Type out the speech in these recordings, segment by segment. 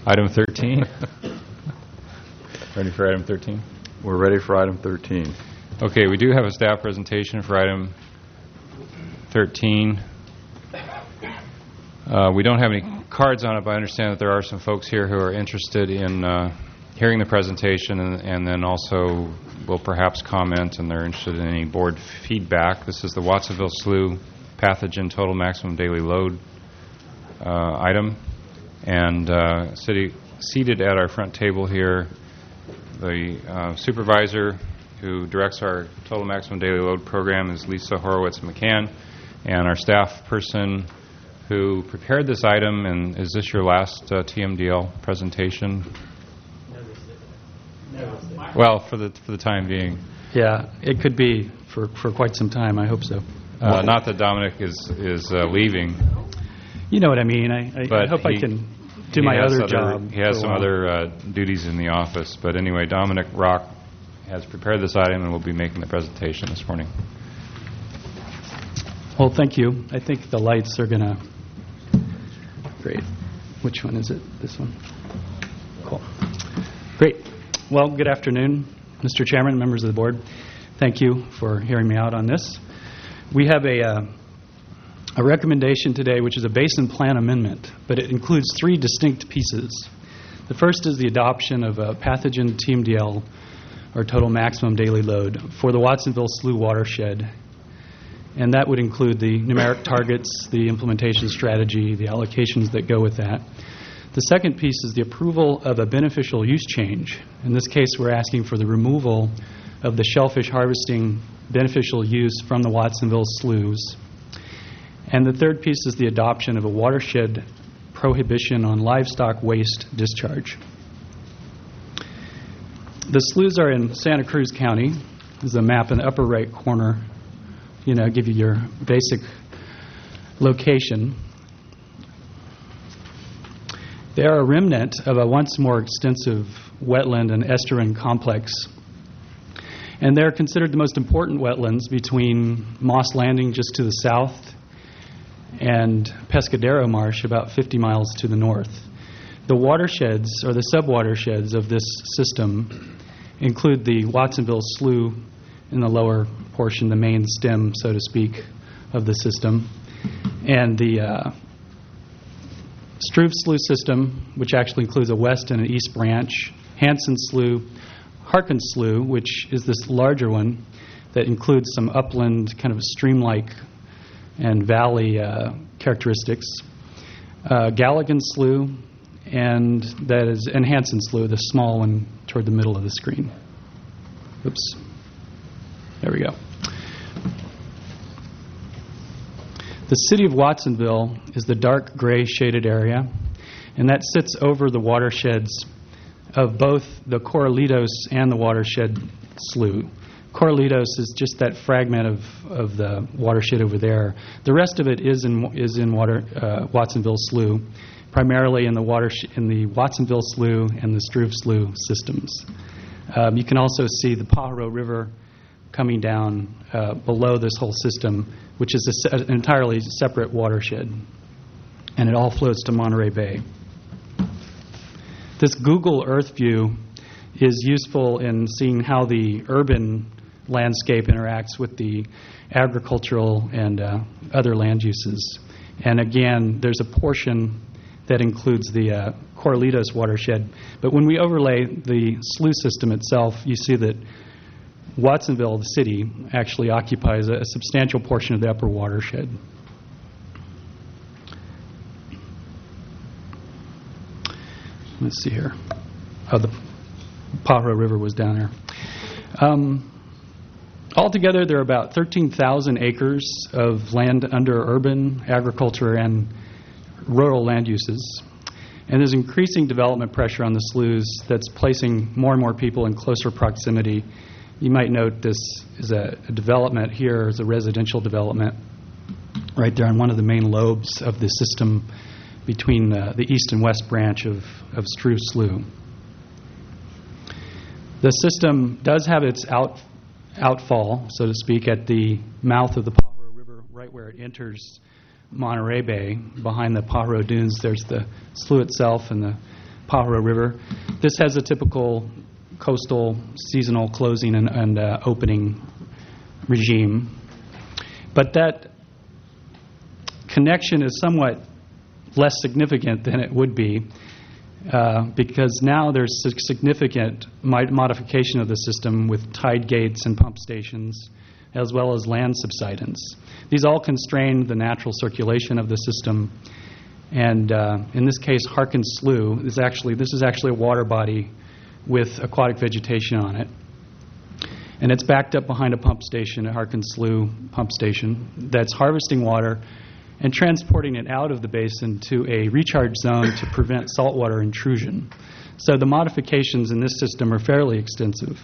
Item 13. Ready for item 13? We're ready for item 13. Okay, we do have a staff presentation for item 13. We don't have any cards on it, but I understand that there are some folks here who are interested in hearing the presentation and then also will perhaps comment, and they're interested in any board feedback. This is the Watsonville Slough Pathogen Total Maximum Daily Load item. And seated at our front table here, the supervisor who directs our Total Maximum Daily Load program is Lisa Horowitz-McCann, and our staff person who prepared this item. And is this your last TMDL presentation? Well, for the time being. Yeah, it could be for quite some time. I hope so. Not that Dominic is leaving. You know what I mean. I hope I can do my other job. He has some other duties in the office. But anyway, Dominic Rock has prepared this item and will be making the presentation this morning. Well, thank you. I think the lights are going to... Great. Which one is it? This one? Cool. Great. Well, good afternoon, Mr. Chairman, members of the board. Thank you for hearing me out on this. We have a recommendation today, which is a basin plan amendment, but it includes three distinct pieces. The first is the adoption of a pathogen TMDL, or total maximum daily load, for the Watsonville Slough watershed. And that would include the numeric targets, the implementation strategy, the allocations that go with that. The second piece is the approval of a beneficial use change. In this case, we're asking for the removal of the shellfish harvesting beneficial use from the Watsonville sloughs. And the third piece is the adoption of a watershed prohibition on livestock waste discharge. The sloughs are in Santa Cruz County. There's a map in the upper right corner, give you your basic location. They are a remnant of a once more extensive wetland and estuarine complex. And they're considered the most important wetlands between Moss Landing just to the south and Pescadero Marsh about 50 miles to the north. The watersheds, or the subwatersheds of this system, include the Watsonville Slough in the lower portion, the main stem, so to speak, of the system, and the Struve Slough system, which actually includes a west and an east branch, Hanson Slough, Harkins Slough, which is this larger one that includes some upland, kind of stream-like and valley characteristics, Galligan Slough, and Hanson Slough, the small one toward the middle of the screen. Oops. There we go. The city of Watsonville is the dark gray shaded area, and that sits over the watersheds of both the Corralitos and the watershed slough. Corralitos is just that fragment of the watershed over there. The rest of it is in Watsonville Slough, primarily in the Watsonville Slough and the Struve Slough systems. You can also see the Pajaro River coming down below this whole system, which is an entirely separate watershed, and it all flows to Monterey Bay. This Google Earth view is useful in seeing how the urban landscape interacts with the agricultural and other land uses. And again, there's a portion that includes the Corralitos watershed. But when we overlay the slough system itself, you see that Watsonville, the city, actually occupies a substantial portion of the upper watershed. Let's see here. Oh, the Pajaro River was down there. Altogether, there are about 13,000 acres of land under urban, agriculture, and rural land uses. And there's increasing development pressure on the sloughs that's placing more and more people in closer proximity. You might note this is a development here, is a residential development right there on one of the main lobes of the system between the east and west branch of Struve Slough. The system does have its outfall, so to speak, at the mouth of the Pajaro River, right where it enters Monterey Bay. Behind the Pajaro Dunes, there's the slough itself and the Pajaro River. This has a typical coastal seasonal closing and opening regime. But that connection is somewhat less significant than it would be because now there's significant modification of the system with tide gates and pump stations, as well as land subsidence. These all constrain the natural circulation of the system. And in this case, Harkins Slough is actually a water body with aquatic vegetation on it. And it's backed up behind a pump station, a Harkins Slough pump station, that's harvesting water and transporting it out of the basin to a recharge zone to prevent saltwater intrusion. So the modifications in this system are fairly extensive.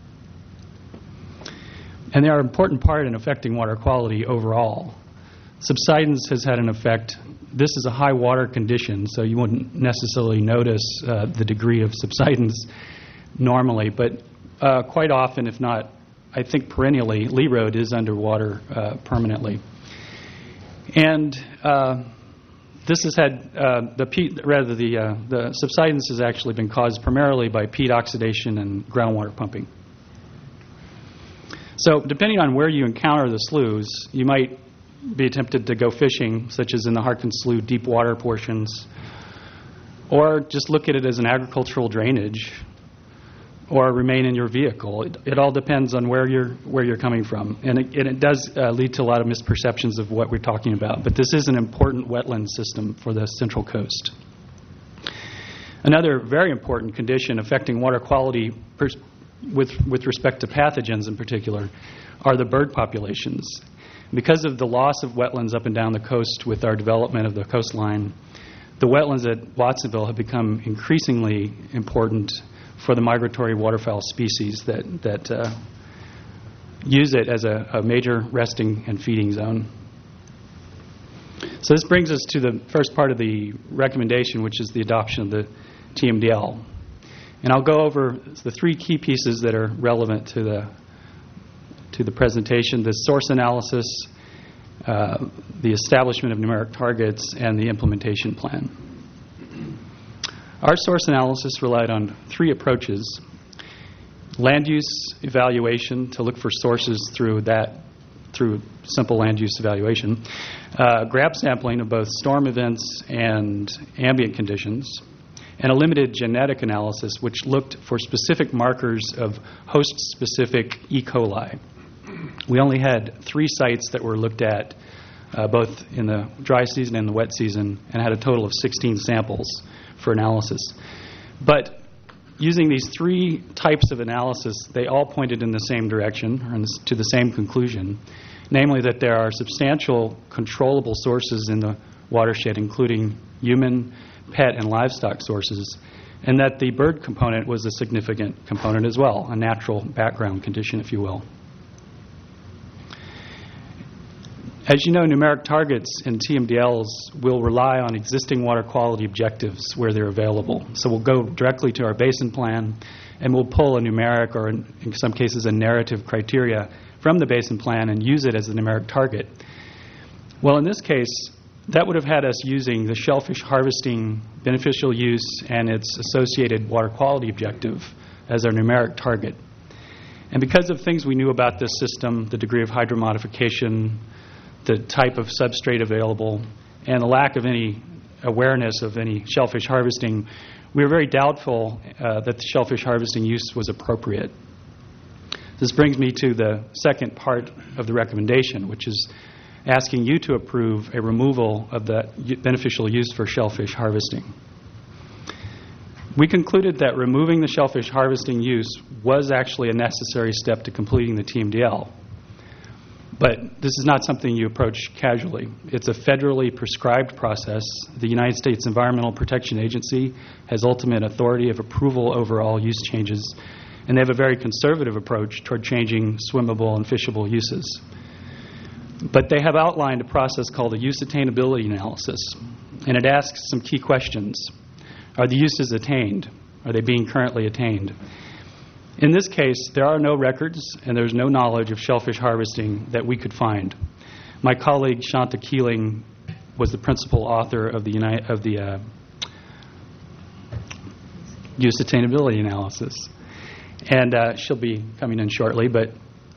And they are an important part in affecting water quality overall. Subsidence has had an effect. This is a high water condition, so you wouldn't necessarily notice the degree of subsidence normally, but quite often, if not, I think perennially, Lee Road is underwater permanently. And this has had the subsidence has actually been caused primarily by peat oxidation and groundwater pumping. So depending on where you encounter the sloughs, you might be tempted to go fishing, such as in the Harkins Slough deep water portions, or just look at it as an agricultural drainage, or remain in your vehicle. It all depends on where you're coming from, and it does lead to a lot of misperceptions of what we're talking about. But this is an important wetland system for the Central Coast. Another very important condition affecting water quality with respect to pathogens in particular are the bird populations. Because of the loss of wetlands up and down the coast with our development of the coastline, the wetlands at Watsonville have become increasingly important for the migratory waterfowl species that use it as a major resting and feeding zone. So this brings us to the first part of the recommendation, which is the adoption of the TMDL. And I'll go over the three key pieces that are relevant to the presentation: the source analysis, the establishment of numeric targets, and the implementation plan. Our source analysis relied on three approaches: land use evaluation, to look for sources through simple land use evaluation, grab sampling of both storm events and ambient conditions, and a limited genetic analysis which looked for specific markers of host-specific E. coli. We only had 3 sites that were looked at, both in the dry season and the wet season, and had a total of 16 samples for analysis. But using these 3 types of analysis, they all pointed in the same direction, or to the same conclusion, namely that there are substantial controllable sources in the watershed, including human, pet, and livestock sources, and that the bird component was a significant component as well, a natural background condition, if you will. As you know, numeric targets in TMDLs will rely on existing water quality objectives where they're available. So we'll go directly to our basin plan, and we'll pull a numeric, or in some cases a narrative criteria from the basin plan and use it as a numeric target. Well, in this case, that would have had us using the shellfish harvesting beneficial use and its associated water quality objective as our numeric target. And because of things we knew about this system, the degree of hydromodification, the type of substrate available, and the lack of any awareness of any shellfish harvesting, we were very doubtful that the shellfish harvesting use was appropriate. This brings me to the second part of the recommendation, which is asking you to approve a removal of the beneficial use for shellfish harvesting. We concluded that removing the shellfish harvesting use was actually a necessary step to completing the TMDL. But this is not something you approach casually. It's a federally prescribed process. The United States Environmental Protection Agency has ultimate authority of approval over all use changes, and they have a very conservative approach toward changing swimmable and fishable uses. But they have outlined a process called a use attainability analysis, and it asks some key questions. Are the uses attained? Are they being currently attained? In this case, there are no records and there's no knowledge of shellfish harvesting that we could find. My colleague Shanta Keeling was the principal author of the use attainability analysis. And she'll be coming in shortly, but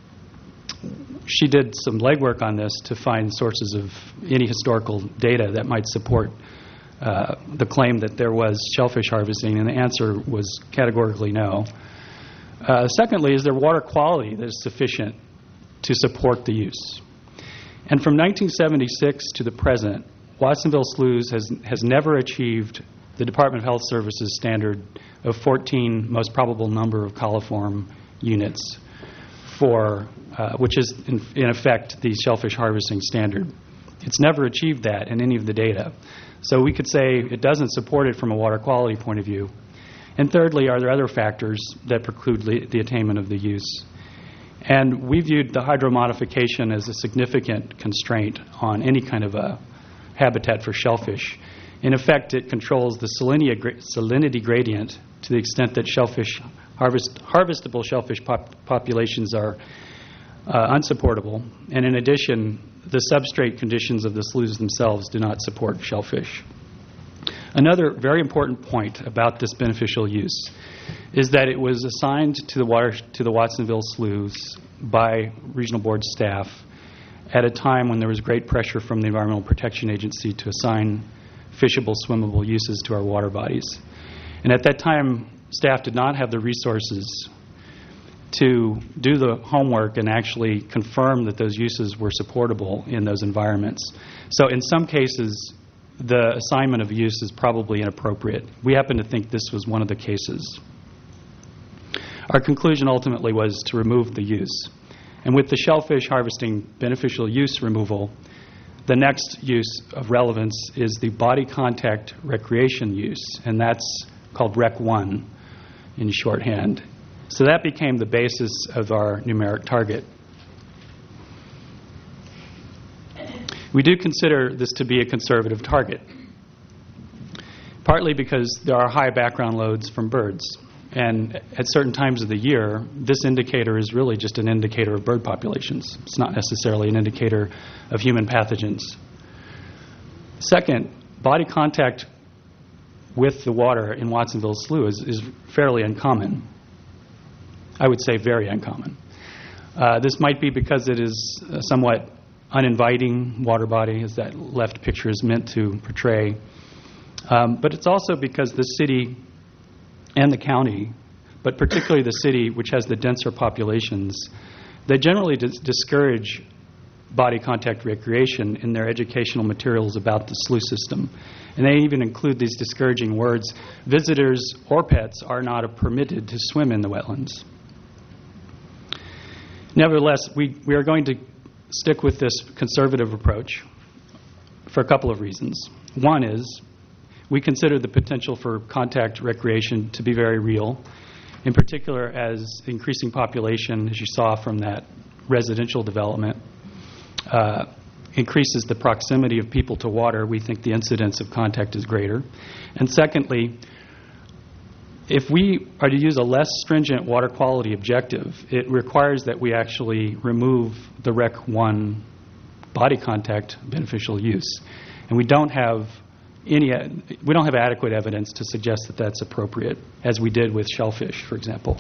she did some legwork on this to find sources of any historical data that might support the claim that there was shellfish harvesting, and the answer was categorically no. Secondly, is there water quality that is sufficient to support the use? And from 1976 to the present, Watsonville Sloughs has never achieved the Department of Health Services standard of 14 most probable number of coliform units, for which is in effect the shellfish harvesting standard. It's never achieved that in any of the data. So we could say it doesn't support it from a water quality point of view. And thirdly, are there other factors that preclude the attainment of the use? And we viewed the hydromodification as a significant constraint on any kind of a habitat for shellfish. In effect, it controls the salinity gradient to the extent that shellfish harvestable shellfish populations are unsupportable. And in addition, the substrate conditions of the sloughs themselves do not support shellfish. Another very important point about this beneficial use is that it was assigned to the Watsonville Sloughs by regional board staff at a time when there was great pressure from the Environmental Protection Agency to assign fishable, swimmable uses to our water bodies. And at that time, staff did not have the resources to do the homework and actually confirm that those uses were supportable in those environments. So in some cases, the assignment of use is probably inappropriate. We happen to think this was one of the cases. Our conclusion ultimately was to remove the use. And with the shellfish harvesting beneficial use removal, the next use of relevance is the body contact recreation use, and that's called Rec 1 in shorthand. So that became the basis of our numeric target. We do consider this to be a conservative target, partly because there are high background loads from birds. And at certain times of the year, this indicator is really just an indicator of bird populations. It's not necessarily an indicator of human pathogens. Second, body contact with the water in Watsonville Slough is fairly uncommon. I would say very uncommon. This might be because it is a somewhat uninviting water body, as that left picture is meant to portray. But it's also because the city and the county, but particularly the city, which has the denser populations, they generally discourage body contact recreation in their educational materials about the slough system. And they even include these discouraging words: visitors or pets are not permitted to swim in the wetlands. Nevertheless, we are going to stick with this conservative approach for a couple of reasons. One is we consider the potential for contact recreation to be very real, in particular as increasing population, as you saw from that residential development, increases the proximity of people to water. We think the incidence of contact is greater. And secondly, if we are to use a less stringent water quality objective, it requires that we actually remove the Rec 1 body contact beneficial use. And we don't have adequate evidence to suggest that that's appropriate, as we did with shellfish, for example.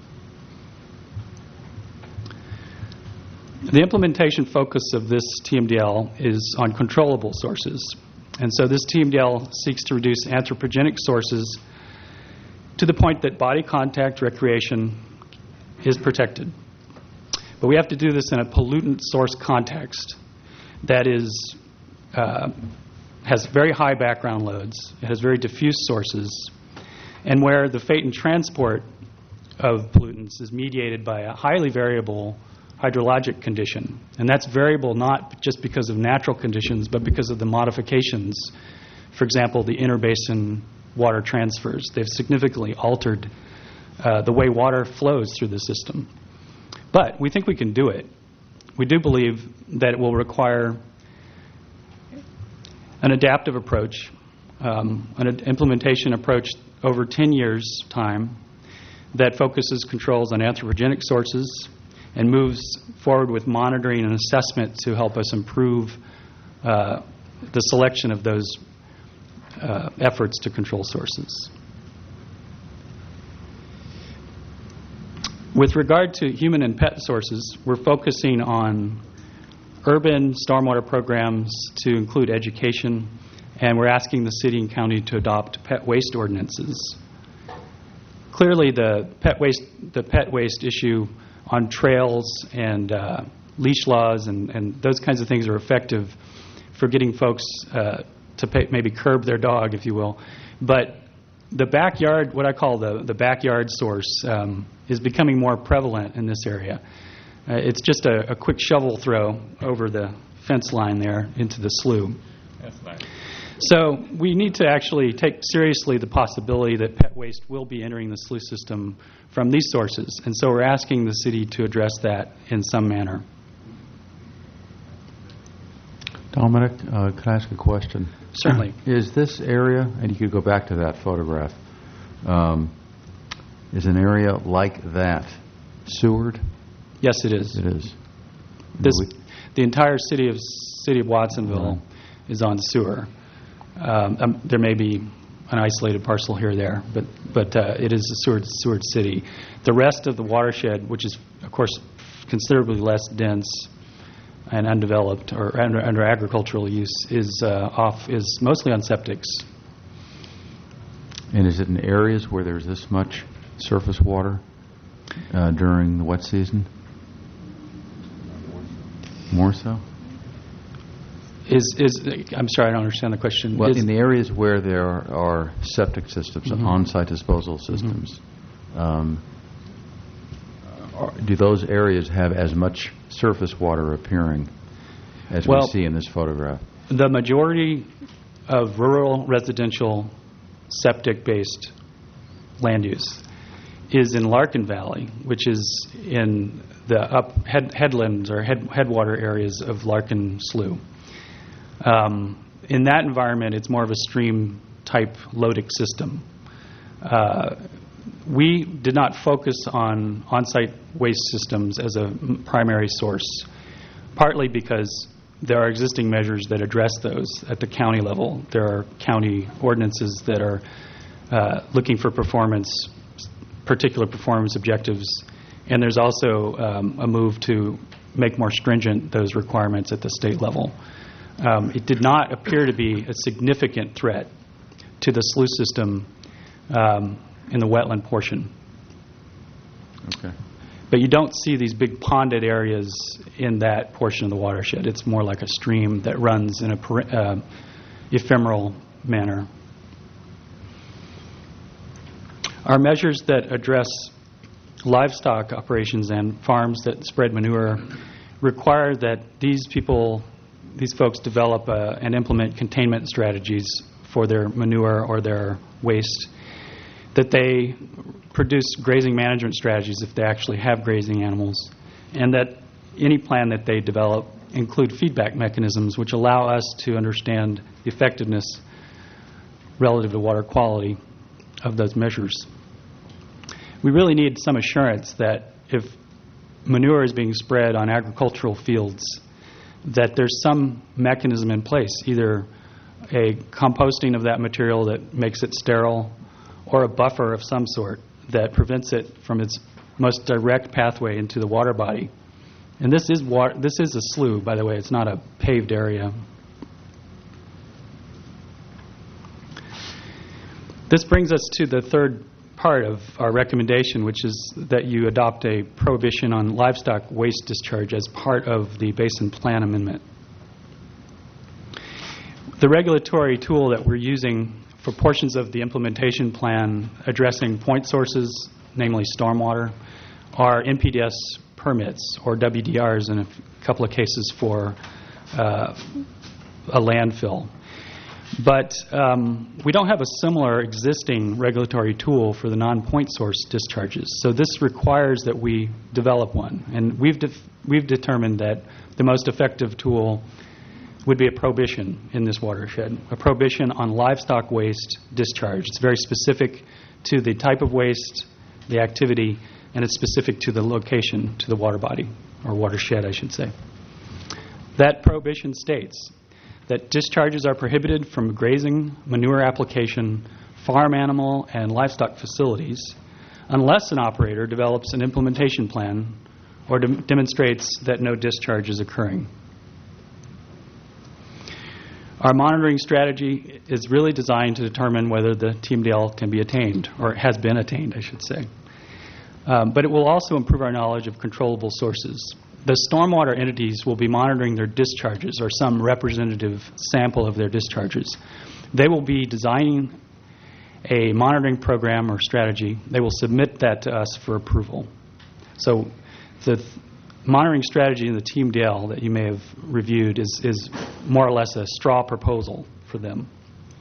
The implementation focus of this TMDL is on controllable sources. And so this TMDL seeks to reduce anthropogenic sources to the point that body contact recreation is protected. But we have to do this in a pollutant source context that is has very high background loads, it has very diffuse sources, and where the fate and transport of pollutants is mediated by a highly variable hydrologic condition. And that's variable not just because of natural conditions, but because of the modifications. For example, the interbasin water transfers. They've significantly altered the way water flows through the system. But we think we can do it. We do believe that it will require an adaptive approach, an implementation approach over 10 years' time that focuses controls on anthropogenic sources and moves forward with monitoring and assessment to help us improve the selection of those efforts to control sources. With regard to human and pet sources, we're focusing on urban stormwater programs to include education, and we're asking the city and county to adopt pet waste ordinances. Clearly, the pet waste issue on trails and leash laws and those kinds of things are effective for getting folks to maybe curb their dog, if you will. But the backyard, what I call the backyard source, is becoming more prevalent in this area. It's just a quick shovel throw over the fence line there into the slough. That's nice. So we need to actually take seriously the possibility that pet waste will be entering the slough system from these sources. And so we're asking the city to address that in some manner. Dominic, could I ask a question? Certainly. Is this area, and you could go back to that photograph, is an area like that sewered? Yes, it is. It is. The entire city of Watsonville is on sewer. There may be an isolated parcel here or there, but it is a sewered city. The rest of the watershed, which is, of course, considerably less dense and undeveloped or under agricultural use, is mostly on septics. And is it in areas where there's this much surface water during the wet season? More so? I'm sorry, I don't understand the question. Well, in the areas where there are septic systems, on-site disposal systems, do those areas have as much surface water appearing as we see in this photograph? The majority of rural residential septic-based land use is in Larkin Valley, which is in the headlands or headwater areas of Larkin Slough. In that environment, it's more of a stream-type loadic system. We did not focus on on-site waste systems as a primary source, partly because there are existing measures that address those at the county level. There are county ordinances that are looking for particular performance objectives, and there's also a move to make more stringent those requirements at the state level. It did not appear to be a significant threat to the slough system in the wetland portion. Okay. But you don't see these big ponded areas in that portion of the watershed. It's more like a stream that runs in a ephemeral manner. Our measures that address livestock operations and farms that spread manure require that these folks develop and implement containment strategies for their manure or their waste, that they produce grazing management strategies if they actually have grazing animals, and that any plan that they develop include feedback mechanisms which allow us to understand the effectiveness relative to water quality of those measures. We really need some assurance that if manure is being spread on agricultural fields, that there's some mechanism in place, either a composting of that material that makes it sterile or a buffer of some sort that prevents it from its most direct pathway into the water body. And this is a slough, by the way. It's not a paved area. This brings us to the third part of our recommendation, which is that you adopt a prohibition on livestock waste discharge as part of the Basin Plan Amendment. The regulatory tool that we're using for portions of the implementation plan addressing point sources, namely stormwater, are NPDES permits, or WDRs in a couple of cases for a landfill. But we don't have a similar existing regulatory tool for the non-point source discharges. So this requires that we develop one. And we've determined that the most effective tool would be a prohibition in this watershed, a prohibition on livestock waste discharge. It's very specific to the type of waste, the activity, and it's specific to the location, to the water body, or watershed, I should say. That prohibition states that discharges are prohibited from grazing, manure application, farm animal, and livestock facilities unless an operator develops an implementation plan or demonstrates that no discharge is occurring. Our monitoring strategy is really designed to determine whether the TMDL can be attained, or has been attained, I should say. But it will also improve our knowledge of controllable sources. The stormwater entities will be monitoring their discharges, or some representative sample of their discharges. They will be designing a monitoring program or strategy. They will submit that to us for approval. So the monitoring strategy in the TMDL that you may have reviewed is more or less a straw proposal for them.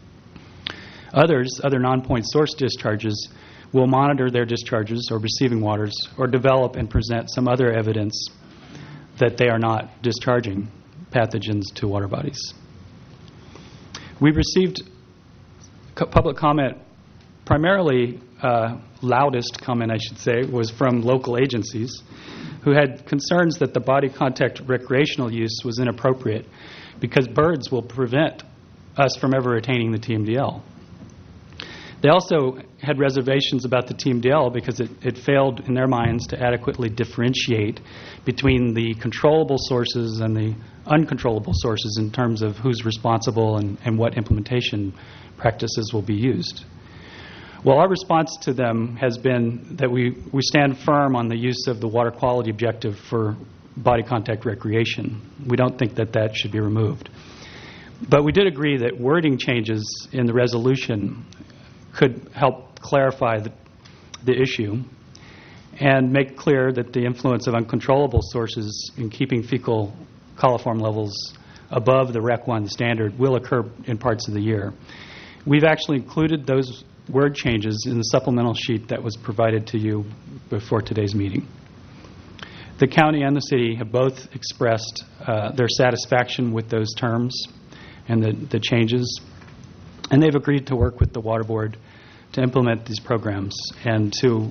Other non-point source discharges will monitor their discharges or receiving waters, or develop and present some other evidence that they are not discharging pathogens to water bodies. We received public comment, primarily loudest comment, I should say, was from local agencies who had concerns that the body contact recreational use was inappropriate because birds will prevent us from ever attaining the TMDL. They also had reservations about the TMDL because it failed in their minds to adequately differentiate between the controllable sources and the uncontrollable sources in terms of who's responsible and what implementation practices will be used. Well, our response to them has been that we stand firm on the use of the water quality objective for body contact recreation. We don't think that that should be removed. But we did agree that wording changes in the resolution could help clarify the issue and make clear that the influence of uncontrollable sources in keeping fecal coliform levels above the REC 1 standard will occur in parts of the year. We've actually included those word changes in the supplemental sheet that was provided to you before today's meeting. The county and the city have both expressed their satisfaction with those terms and the changes, and they've agreed to work with the Water Board to implement these programs and to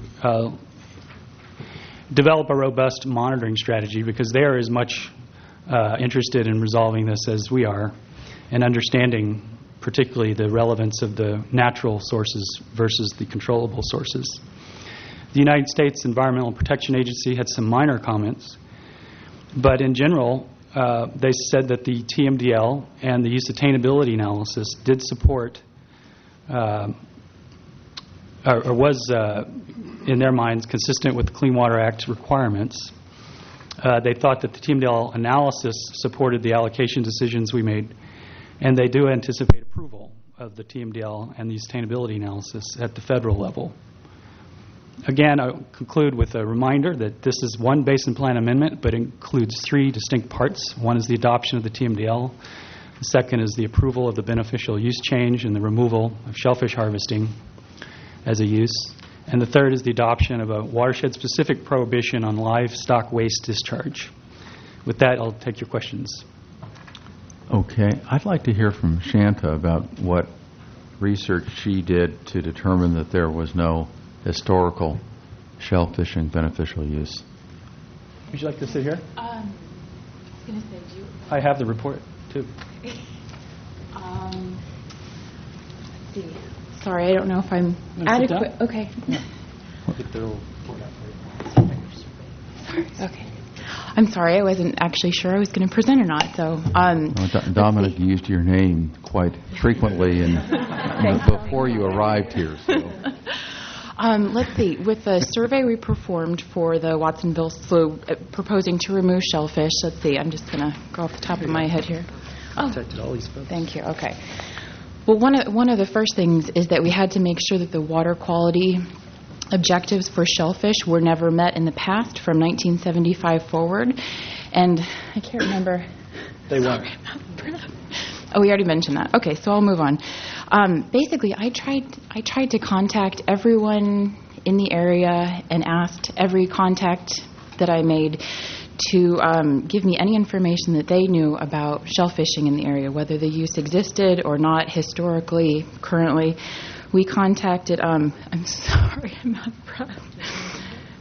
develop a robust monitoring strategy, because they are as much interested in resolving this as we are, and understanding particularly the relevance of the natural sources versus the controllable sources. The United States Environmental Protection Agency had some minor comments, but in general, they said that the TMDL and the use attainability analysis did support, or was, in their minds, consistent with the Clean Water Act requirements. They thought that the TMDL analysis supported the allocation decisions we made, and they do anticipate approval of the TMDL and the sustainability analysis at the federal level. Again, I'll conclude with a reminder that this is one basin plan amendment, but includes three distinct parts. One is the adoption of the TMDL. The second is the approval of the beneficial use change and the removal of shellfish harvesting as a use. And the third is the adoption of a watershed-specific prohibition on livestock waste discharge. With that, I'll take your questions. Okay. I'd like to hear from Shanta about what research she did to determine that there was no historical shellfishing beneficial use. Would you like to sit here? I was going to say, do you... I have the report, too. Let's see. Sorry, I don't know if I'm adequate. Okay. Yeah. I'll get the little report out for you. Sorry. Okay. I'm sorry, I wasn't actually sure I was going to present or not. So, Dominic used your name quite frequently before you arrived here. So. Let's see. With the survey we performed for the Watsonville Slough proposing to remove shellfish, let's see, I'm just going to go off the top of my head here. Contacted all these folks. Thank you. Okay. Well, one of the first things is that we had to make sure that the water quality objectives for shellfish were never met in the past from 1975 forward. And I can't remember. They weren't. Oh, we already mentioned that. Okay, so I'll move on. Basically, I tried to contact everyone in the area and asked every contact that I made to give me any information that they knew about shellfishing in the area, whether the use existed or not historically, currently. We contacted, I'm sorry, I'm out of breath.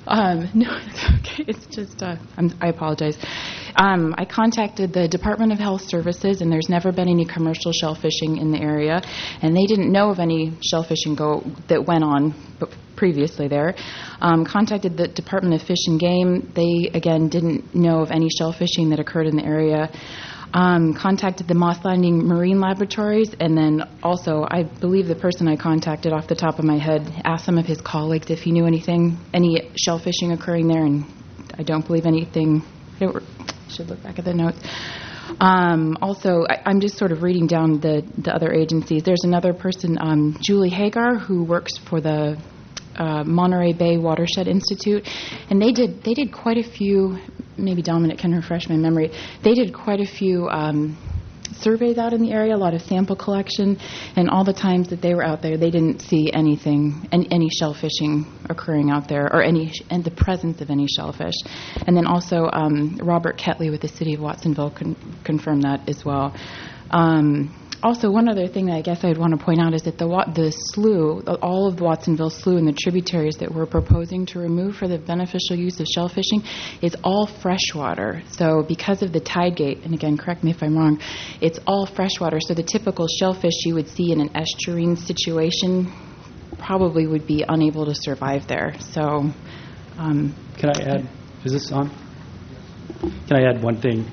No, it's okay. It's just, I apologize. I contacted the Department of Health Services, and there's never been any commercial shellfishing in the area, and they didn't know of any shellfishing that went on previously there. Contacted the Department of Fish and Game. They, again, didn't know of any shellfishing that occurred in the area. Contacted the Moss Landing Marine Laboratories, and then also, I believe the person I contacted off the top of my head asked some of his colleagues if he knew any shellfishing occurring there, and I don't believe anything. I should look back at the notes. Also, I'm just sort of reading down the other agencies. There's another person, Julie Hagar, who works for the Monterey Bay Watershed Institute, and they did quite a few. Maybe Dominic can refresh my memory. They did quite a few surveys out in the area, a lot of sample collection, and all the times that they were out there, they didn't see anything, any shellfishing occurring out there, and the presence of any shellfish. And then also Robert Ketley with the City of Watsonville confirmed that as well. Also, one other thing that I guess I'd want to point out is that the slough, all of the Watsonville Slough and the tributaries that we're proposing to remove for the beneficial use of shellfishing is all freshwater. So because of the tide gate, and again, correct me if I'm wrong, it's all freshwater. So the typical shellfish you would see in an estuarine situation probably would be unable to survive there. So, Can I add? Is this on? Can I add one thing?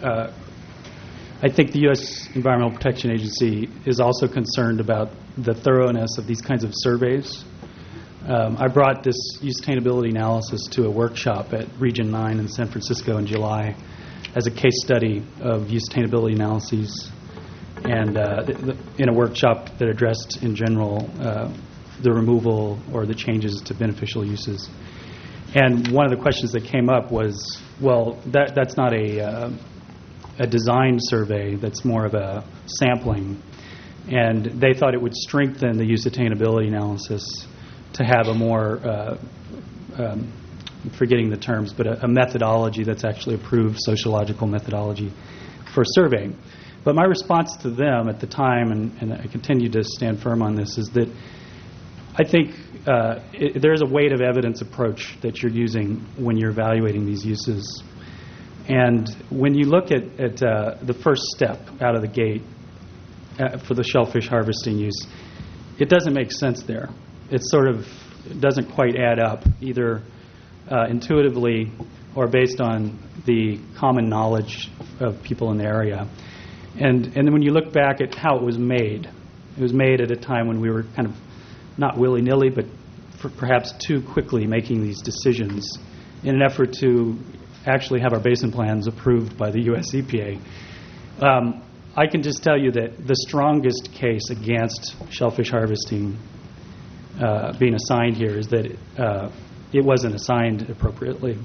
I think the U.S. Environmental Protection Agency is also concerned about the thoroughness of these kinds of surveys. I brought this sustainability analysis to a workshop at Region 9 in San Francisco in July as a case study of sustainability analyses, and in a workshop that addressed in general the removal or the changes to beneficial uses. And one of the questions that came up was, well, that's not a design survey, that's more of a sampling. And they thought it would strengthen the use attainability analysis to have a more, forgetting the terms, but a methodology that's actually approved sociological methodology for surveying. But my response to them at the time, and I continue to stand firm on this, is that I think there's a weight of evidence approach that you're using when you're evaluating these uses. And when you look at the first step out of the gate for the shellfish harvesting use, it doesn't make sense there. It sort of doesn't quite add up, either intuitively or based on the common knowledge of people in the area. And then when you look back at how it was made at a time when we were kind of not willy-nilly, but perhaps too quickly making these decisions in an effort to actually have our basin plans approved by the U.S. EPA. I can just tell you that the strongest case against shellfish harvesting being assigned here is that it wasn't assigned appropriately.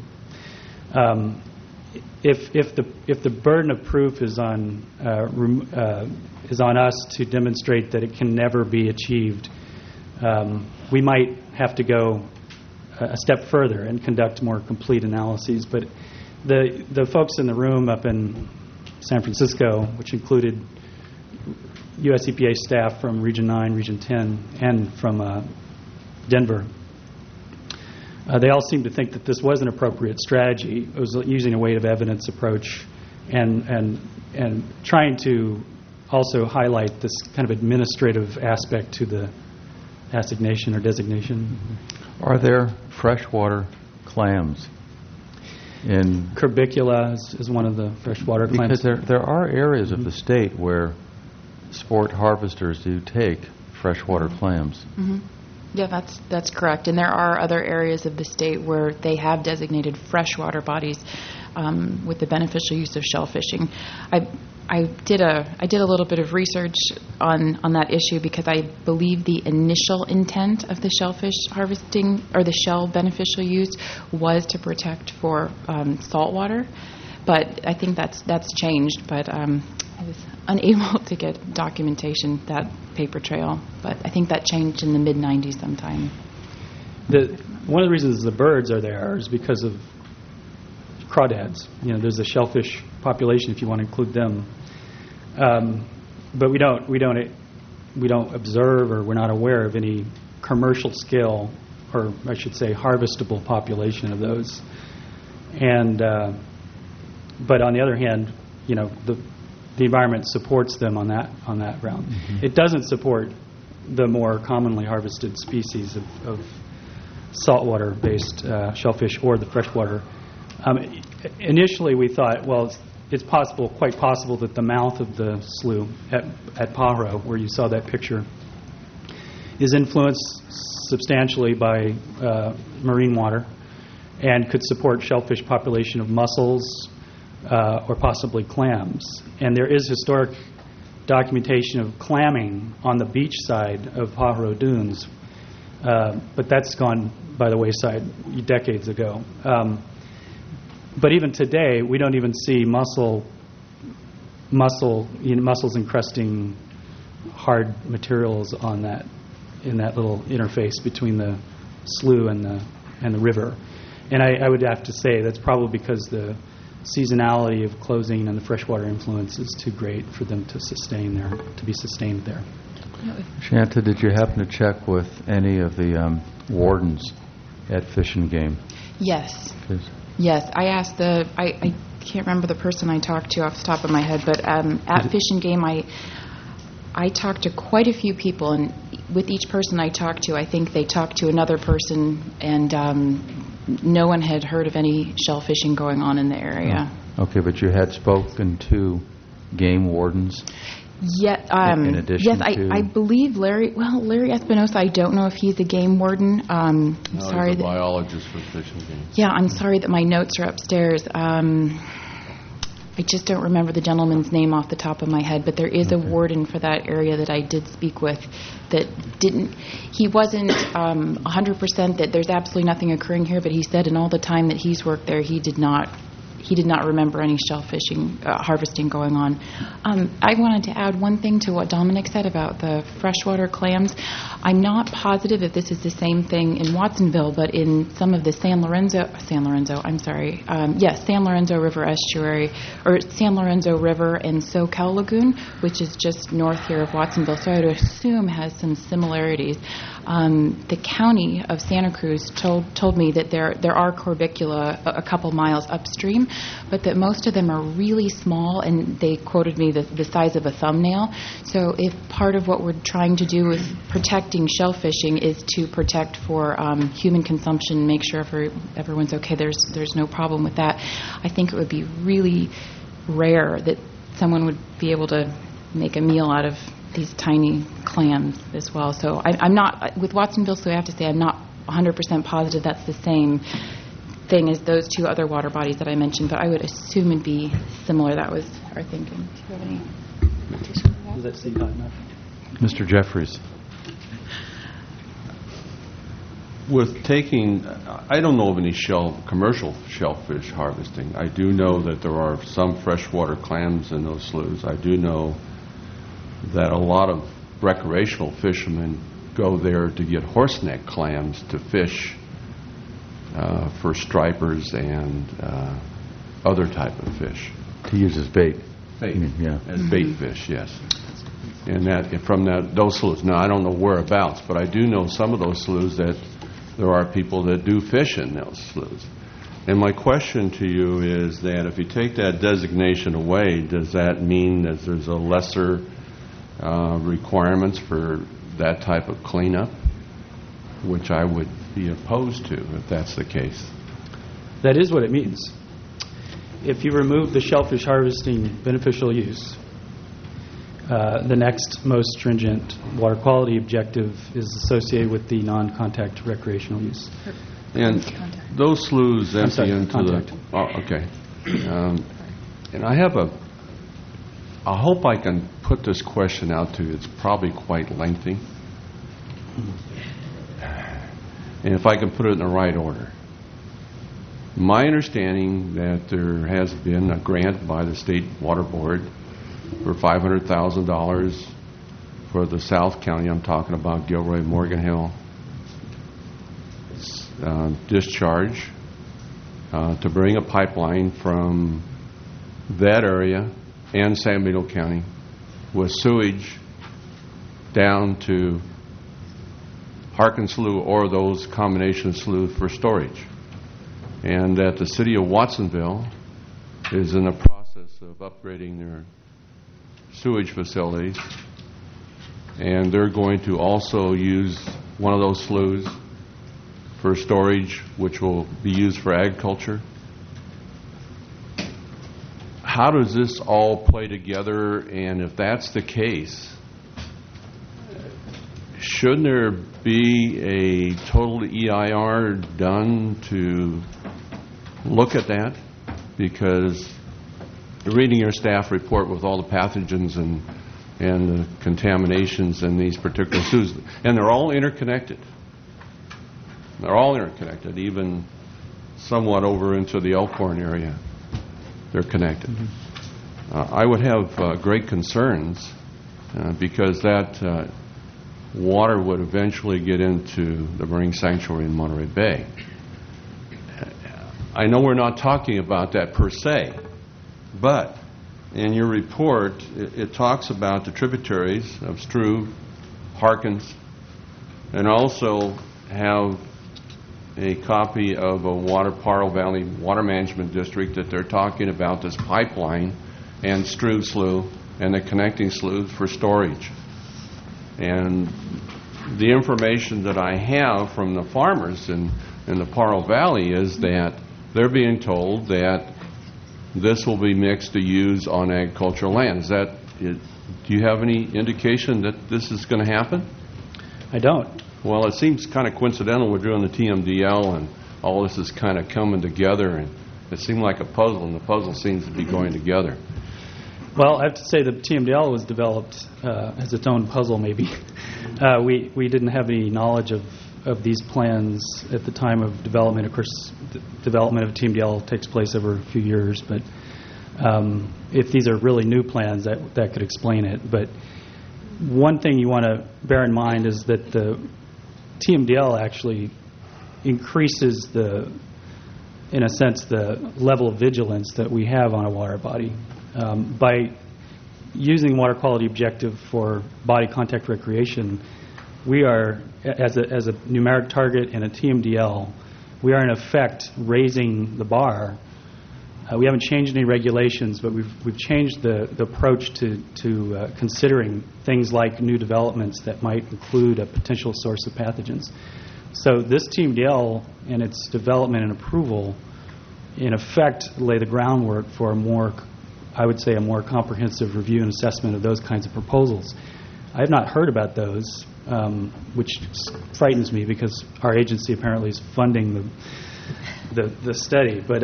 If the burden of proof is on us to demonstrate that it can never be achieved, we might have to go a step further and conduct more complete analyses. But the folks in the room up in San Francisco, which included U.S. EPA staff from Region 9, Region 10, and from Denver, they all seemed to think that this was an appropriate strategy. It was using a weight of evidence approach and trying to also highlight this kind of administrative aspect to the assignation or designation. Are there freshwater clams? Curbicula is one of the freshwater clams. Because there are areas of the state where sport harvesters do take freshwater clams. Mm-hmm. Yeah, that's correct. And there are other areas of the state where they have designated freshwater bodies with the beneficial use of shellfishing. I did a little bit of research on that issue because I believe the initial intent of the shellfish harvesting or the shell beneficial use was to protect for saltwater, but I think that's changed. But I was unable to get documentation, that paper trail, but I think that changed in the mid-'90s sometime. One of the reasons the birds are there is because of crawdads. There's a shellfish population if you want to include them. But we don't observe, or we're not aware of any commercial scale or I should say harvestable population of those. And but on the other hand, the environment supports them on that ground. It doesn't support the more commonly harvested species of saltwater-based shellfish or the freshwater. Initially, we thought, well, it's quite possible that the mouth of the slough at Pajaro, where you saw that picture, is influenced substantially by marine water and could support shellfish population of mussels or possibly clams. And there is historic documentation of clamming on the beach side of Pajaro Dunes, but that's gone by the wayside decades ago. But even today, we don't even see mussels encrusting hard materials on that, in that little interface between the slough and the river. And I would have to say that's probably because the seasonality of closing and the freshwater influence is too great for them to be sustained there. Shanta, did you happen to check with any of the wardens at Fish and Game? Yes. Please. Yes, I asked I can't remember the person I talked to off the top of my head, but at Fish and Game, I talked to quite a few people, and with each person I talked to, I think they talked to another person, and no one had heard of any shellfishing going on in the area. Oh. Okay, but you had spoken to game wardens? Yeah, in addition yes, I believe Larry Espinosa, I don't know if he's a game warden. I'm sorry. He's a biologist for Fish and Game. Yeah, I'm sorry that my notes are upstairs. I just don't remember the gentleman's name off the top of my head, but there is a warden for that area that I did speak with that he wasn't 100% that there's absolutely nothing occurring here, but he said in all the time that he's worked there, he did not remember any shellfishing, harvesting going on. I wanted to add one thing to what Dominic said about the freshwater clams. I'm not positive if this is the same thing in Watsonville, but in some of the San Lorenzo River estuary, or San Lorenzo River and Soquel Lagoon, which is just north here of Watsonville, so I would assume has some similarities. The county of Santa Cruz told me that there are corbicula a couple miles upstream, but that most of them are really small, and they quoted me the size of a thumbnail. So if part of what we're trying to do with protecting shellfishing is to protect for human consumption, make sure everyone's okay, there's no problem with that, I think it would be really rare that someone would be able to make a meal out of these tiny clams as well. So I'm not, with Watsonville, so I have to say I'm not 100% positive that's the same thing as those two other water bodies that I mentioned, but I would assume it'd be similar. That was our thinking. Do you have any addition to that? Does that seem not enough? Mr. Jeffries. With taking, I don't know of any commercial shellfish harvesting. I do know that there are some freshwater clams in those sloughs. I do know that a lot of recreational fishermen go there to get horseneck clams to fish for stripers and other type of fish. To use as bait. Bait, yeah. as bait fish, yes. And those sloughs. Now, I don't know whereabouts, but I do know some of those sloughs that there are people that do fish in those sloughs. And my question to you is that if you take that designation away, does that mean that there's a lesser requirements for that type of cleanup, which I would be opposed to if that's the case? That is what it means. If you remove the shellfish harvesting beneficial use, the next most stringent water quality objective is associated with the non-contact recreational use. And those sloughs empty sorry, into contact. the... Oh, okay. And I have I hope I can put this question out to you. It's probably quite lengthy. And if I can put it in the right order. My understanding that there has been a grant by the State Water Board for $500,000 for the South County, I'm talking about Gilroy, Morgan Hill, discharge to bring a pipeline from that area and San Benito County with sewage down to Harkin Slough or those combination sloughs for storage. And that the city of Watsonville is in the process of upgrading their sewage facilities, and they're going to also use one of those sloughs for storage, which will be used for agriculture. How does this all play together? And if that's the case, shouldn't there be a total EIR done to look at that? Because reading your staff report with all the pathogens and the contaminations in these particular sloughs, and they're all interconnected. They're all interconnected, even somewhat over into the Elkhorn area. They're connected. I would have great concerns because that water would eventually get into the marine sanctuary in Monterey Bay. I know we're not talking about that per se, but in your report, it talks about the tributaries of Struve, Harkins, and also have a copy of a Paro Valley Water Management District that they're talking about this pipeline and Struve Slough and the connecting sloughs for storage. And the information that I have from the farmers in the Paro Valley is that they're being told that this will be mixed to use on agricultural land. Do you have any indication that this is going to happen? I don't. Well, it seems kind of coincidental we're doing the TMDL and all this is kind of coming together, and it seemed like a puzzle, and the puzzle seems to be going together. Well, I have to say the TMDL was developed as its own puzzle, maybe. We didn't have any knowledge of these plans at the time of development. Of course, the development of TMDL takes place over a few years, but if these are really new plans, that could explain it. But one thing you want to bear in mind is that the TMDL actually increases in a sense, the level of vigilance that we have on a water body. By using water quality objective for body contact recreation, we are, as a numeric target and a TMDL, we are in effect raising the bar. We haven't changed any regulations, but we've changed the approach to considering things like new developments that might include a potential source of pathogens. So this TMDL and its development and approval, in effect, lay the groundwork for a more comprehensive review and assessment of those kinds of proposals. I have not heard about those, which frightens me because our agency apparently is funding the study. But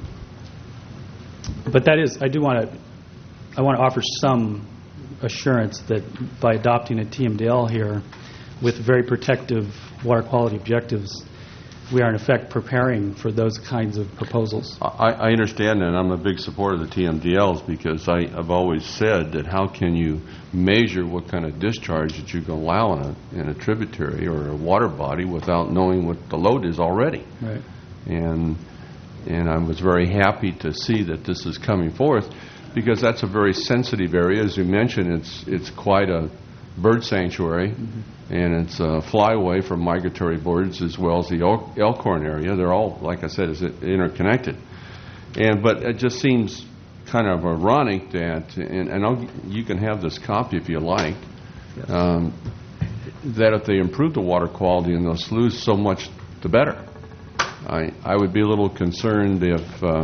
that is, I want to offer some assurance that by adopting a TMDL here with very protective water quality objectives, we are in effect preparing for those kinds of proposals. I understand, and I'm a big supporter of the TMDLs because I've always said that how can you measure what kind of discharge that you can allow in a tributary or a water body without knowing what the load is already. Right. And I was very happy to see that this is coming forth because that's a very sensitive area. As you mentioned, it's quite a bird sanctuary, and it's a flyaway for migratory birds as well as the Elkhorn area. They're all, like I said, is interconnected. But it just seems kind of ironic that, and you can have this copy if you like, Yes. that if they improve the water quality in those sloughs, so much the better. I would be a little concerned if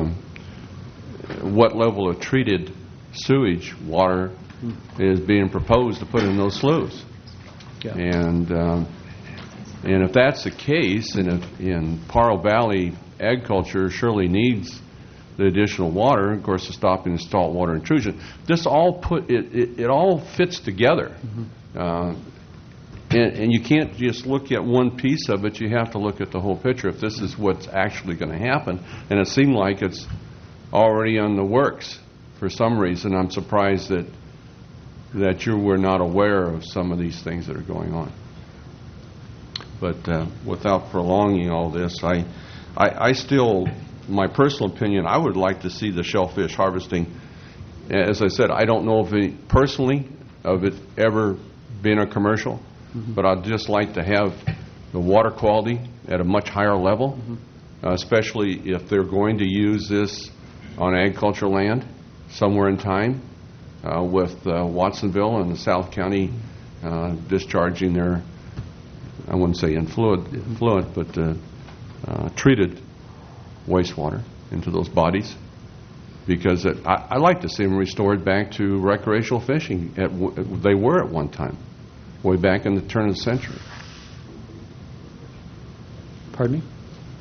what level of treated sewage water is being proposed to put in those sloughs. Yeah. And if that's the case, and if in Paro Valley agriculture surely needs the additional water, of course, to stop and install water intrusion, this all it all fits together. And you can't just look at one piece of it. You have to look at the whole picture if this is what's actually going to happen. And it seemed like it's already on the works for some reason. I'm surprised that you were not aware of some of these things that are going on. But without prolonging all this, I still, my personal opinion, I would like to see the shellfish harvesting. As I said, I don't know of it personally of it ever being a commercial, but I'd just like to have the water quality at a much higher level, especially if they're going to use this on agricultural land somewhere in time, with Watsonville and the South County discharging their, I wouldn't say influent, but treated wastewater into those bodies. Because I like to see them restored back to recreational fishing. They were at one time, way back in the turn of the century. Pardon me?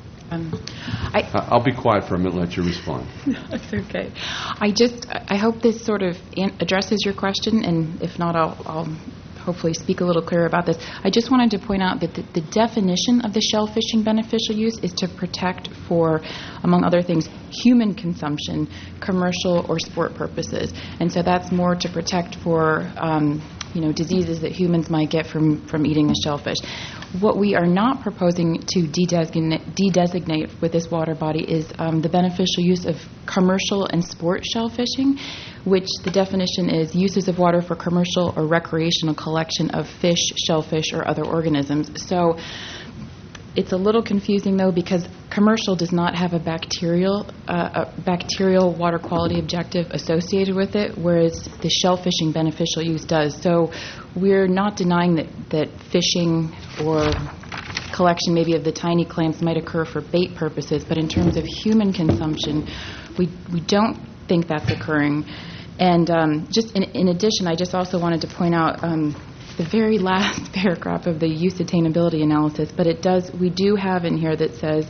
I'll be quiet for a minute and let you respond. That's okay. I hope this sort of addresses your question, and if not, I'll hopefully speak a little clearer about this. I just wanted to point out that the definition of the shell fishing beneficial use is to protect for, among other things, human consumption, commercial or sport purposes. And so that's more to protect for diseases that humans might get from eating the shellfish. What we are not proposing to de-designate with this water body is the beneficial use of commercial and sport shell fishing, which the definition is uses of water for commercial or recreational collection of fish, shellfish, or other organisms. So it's a little confusing, though, because commercial does not have a bacterial water quality objective associated with it, whereas the shell fishing beneficial use does. So we're not denying that fishing or collection maybe of the tiny clams might occur for bait purposes, but in terms of human consumption, we don't think that's occurring. And just in addition, I just also wanted to point out the very last paragraph of the use attainability analysis, but we do have in here that says,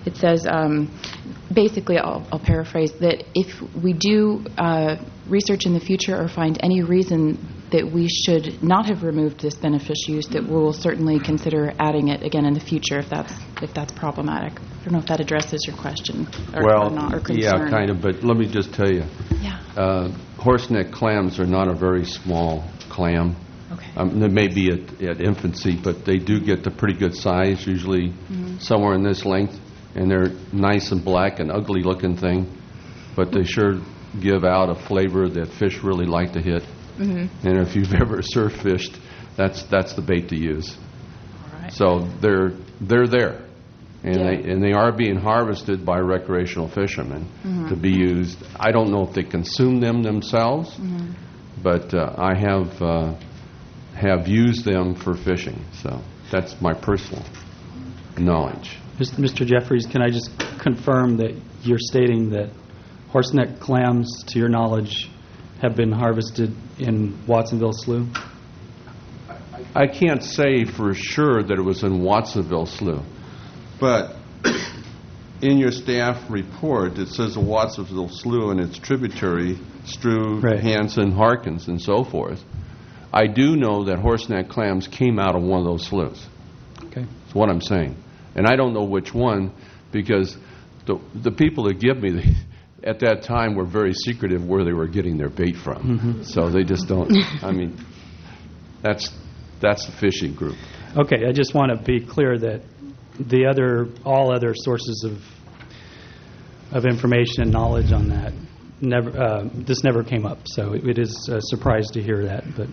basically, I'll paraphrase, that if we do research in the future or find any reason that we should not have removed this beneficial use, that we'll certainly consider adding it again in the future if that's problematic. I don't know if that addresses your question or not, or concern. Yeah, kind of, but let me just tell you. Yeah. Horseneck clams are not a very small clam. Okay. They may be at infancy, but they do get to pretty good size, usually somewhere in this length, and they're nice and black and ugly looking thing, but they sure give out a flavor that fish really like to hit. Mm-hmm. And if you've ever surf fished, that's the bait to use. All right. So they're there, and Yeah. they are being harvested by recreational fishermen to be used. I don't know if they consume them themselves, but I have used them for fishing. So that's my personal knowledge. Mr. Jeffries, can I just confirm that you're stating that horseneck clams, to your knowledge, have been harvested in Watsonville Slough? I can't say for sure that it was in Watsonville Slough, but in your staff report, it says the Watsonville Slough and its tributary, Struve, Right. Hanson, Harkins, and so forth. I do know that horseneck clams came out of one of those sloughs. Okay. That's what I'm saying. And I don't know which one, because the people that give me at that time were very secretive where they were getting their bait from. So they just don't. I mean, that's the fishing group. Okay, I just want to be clear that all other sources of information and knowledge on that this never came up. So it is a surprise to hear that. But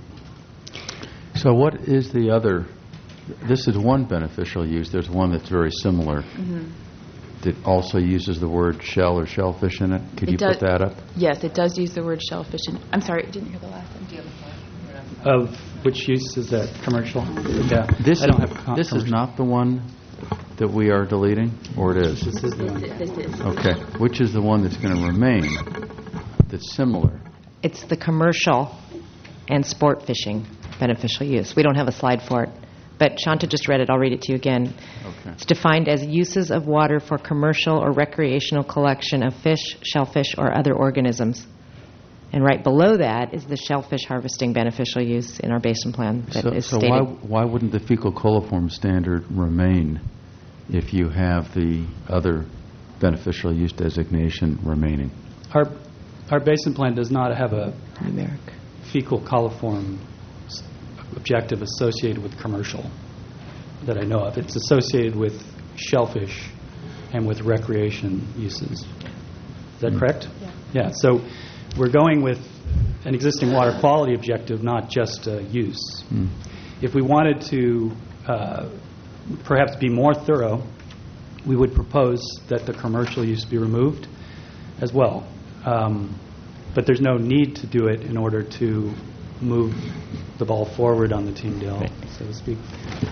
So what is the other? This is one beneficial use. There's one that's very similar that also uses the word shell or shellfish in it. Could you put that up? Yes, it does use the word shellfish. I'm sorry, I didn't hear the last one. of which use is that? Commercial? Yeah. This I don't have this is commercial. not the one that we are deleting, or it is? This is the one. This is. Okay. Which is the one that's going to remain that's similar? It's the commercial and sport fishing beneficial use. We don't have a slide for it, but Shanta just read it. I'll read it to you again. Okay. It's defined as uses of water for commercial or recreational collection of fish, shellfish, or other organisms. And right below that is the shellfish harvesting beneficial use in our basin plan that is So stated. why wouldn't the fecal coliform standard remain if you have the other beneficial use designation remaining? Our basin plan does not have a Numeric. fecal coliform objective associated with commercial that I know of. It's associated with shellfish and with recreation uses. Is that correct? Yeah. So we're going with an existing water quality objective, not just use. If we wanted to perhaps be more thorough, we would propose that the commercial use be removed as well. But there's no need to do it in order to move the ball forward on the Teamdale, so to speak.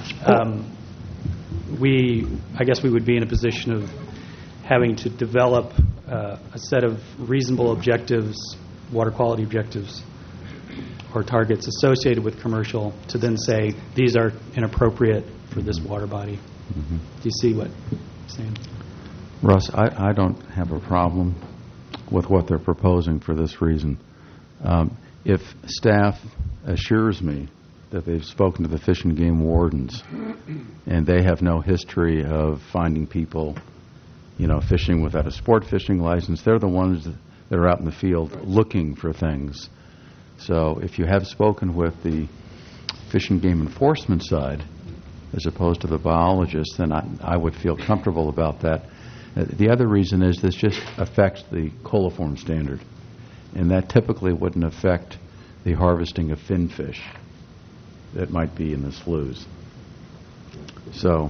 I guess we would be in a position of having to develop a set of reasonable objectives, water quality objectives, or targets associated with commercial to then say these are inappropriate for this water body. Do you see what I'm saying? Russ, I don't have a problem with what they're proposing for this reason. If staff assures me that they've spoken to the Fish and Game wardens and they have no history of finding people, fishing without a sport fishing license, they're the ones that are out in the field looking for things. So if you have spoken with the Fish and Game enforcement side, as opposed to the biologists, then I would feel comfortable about that. The other reason is this just affects the coliform standard, and that typically wouldn't affect the harvesting of finfish that might be in the sloughs. So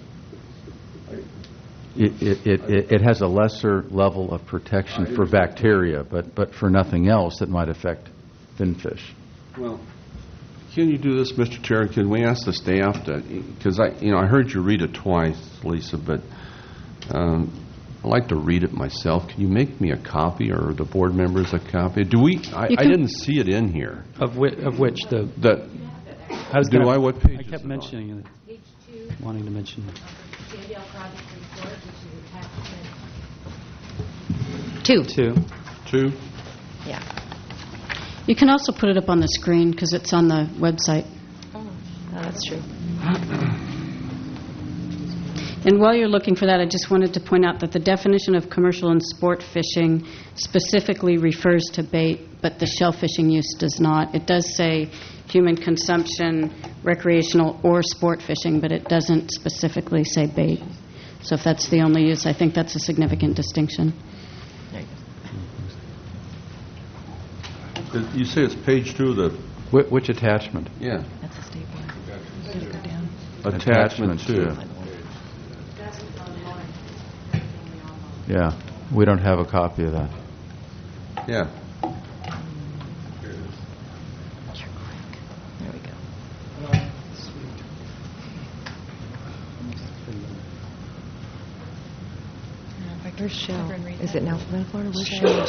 it has a lesser level of protection for bacteria, but for nothing else that might affect finfish. Well, can you do this, Mr. Chair? Can we ask the staff to, because I heard you read it twice, Lisa, but I like to read it myself. Can you make me a copy, or the board members a copy? I didn't see it in here. Of which the... What page? I kept mentioning it. Page 2. Wanting to mention it. JDL project report, which is attachment 2. 2? Yeah. You can also put it up on the screen because it's on the website. Oh, that's true. And while you're looking for that, I just wanted to point out that the definition of commercial and sport fishing specifically refers to bait, but the shell fishing use does not. It does say human consumption, recreational, or sport fishing, but it doesn't specifically say bait. So if that's the only use, I think that's a significant distinction. You say it's page 2 of the... Which attachment? Yeah. That's a staple. Go down. Attachment 2. Yeah, we don't have a copy of that. Yeah. There we go. Where's shell? Is it in alphabetical order? Where's shell?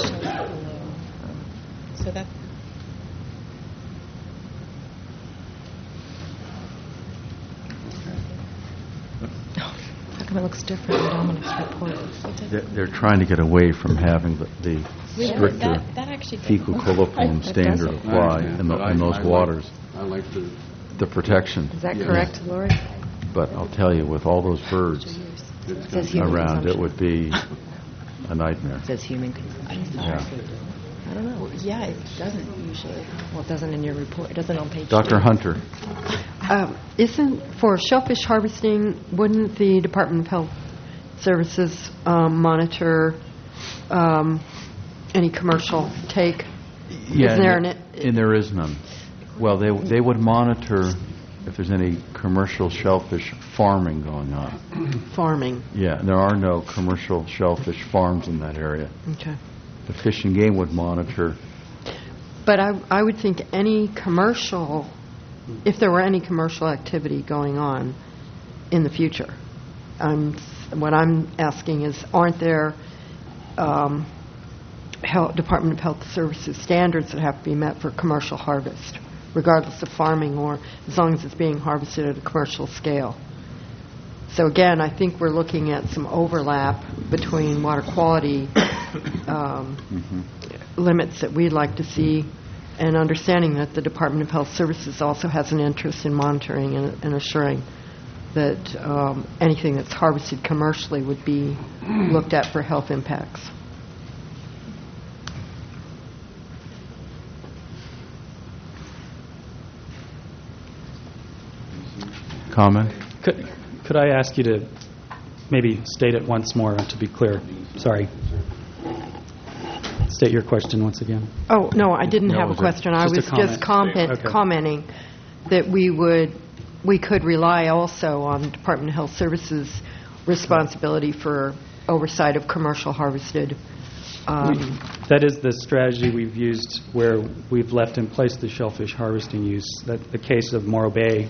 So that How come it looks different in Dominic's report? They're trying to get away from having the stricter that actually fecal coliform standard apply in those waters. I like The protection. Is that correct, Lori? But I'll tell you, with all those birds It says human around, it consumption. would be a nightmare. It says human consumption. Yeah. I don't know. yeah, it doesn't usually. Well, it doesn't in your report. It doesn't on page Dr. 2. Hunter, Isn't, for shellfish harvesting, wouldn't the Department of Health Services monitor any commercial take? yeah, Is there and there is none. Well, they would monitor if there's any commercial shellfish farming going on. farming? Yeah, and there are no commercial shellfish farms in that area. Okay. The Fish and Game would monitor. But I would think any commercial, if there were any commercial activity going on in the future, what I'm asking is, aren't there Department of Health Services standards that have to be met for commercial harvest, regardless of farming, or as long as it's being harvested at a commercial scale? So again, I think we're looking at some overlap between water quality limits that we'd like to see, and understanding that the Department of Health Services also has an interest in monitoring and assuring that anything that's harvested commercially would be looked at for health impacts. Comment? Could I ask you to maybe state it once more to be clear? Sorry. State your question once again. Oh, no, I didn't No, have a was it question. I just a was just comment? Okay. commenting that we would we could rely also on Department of Health Services' responsibility for oversight of commercial harvested. That is the strategy we've used where we've left in place the shellfish harvesting use. That the case of Morro Bay,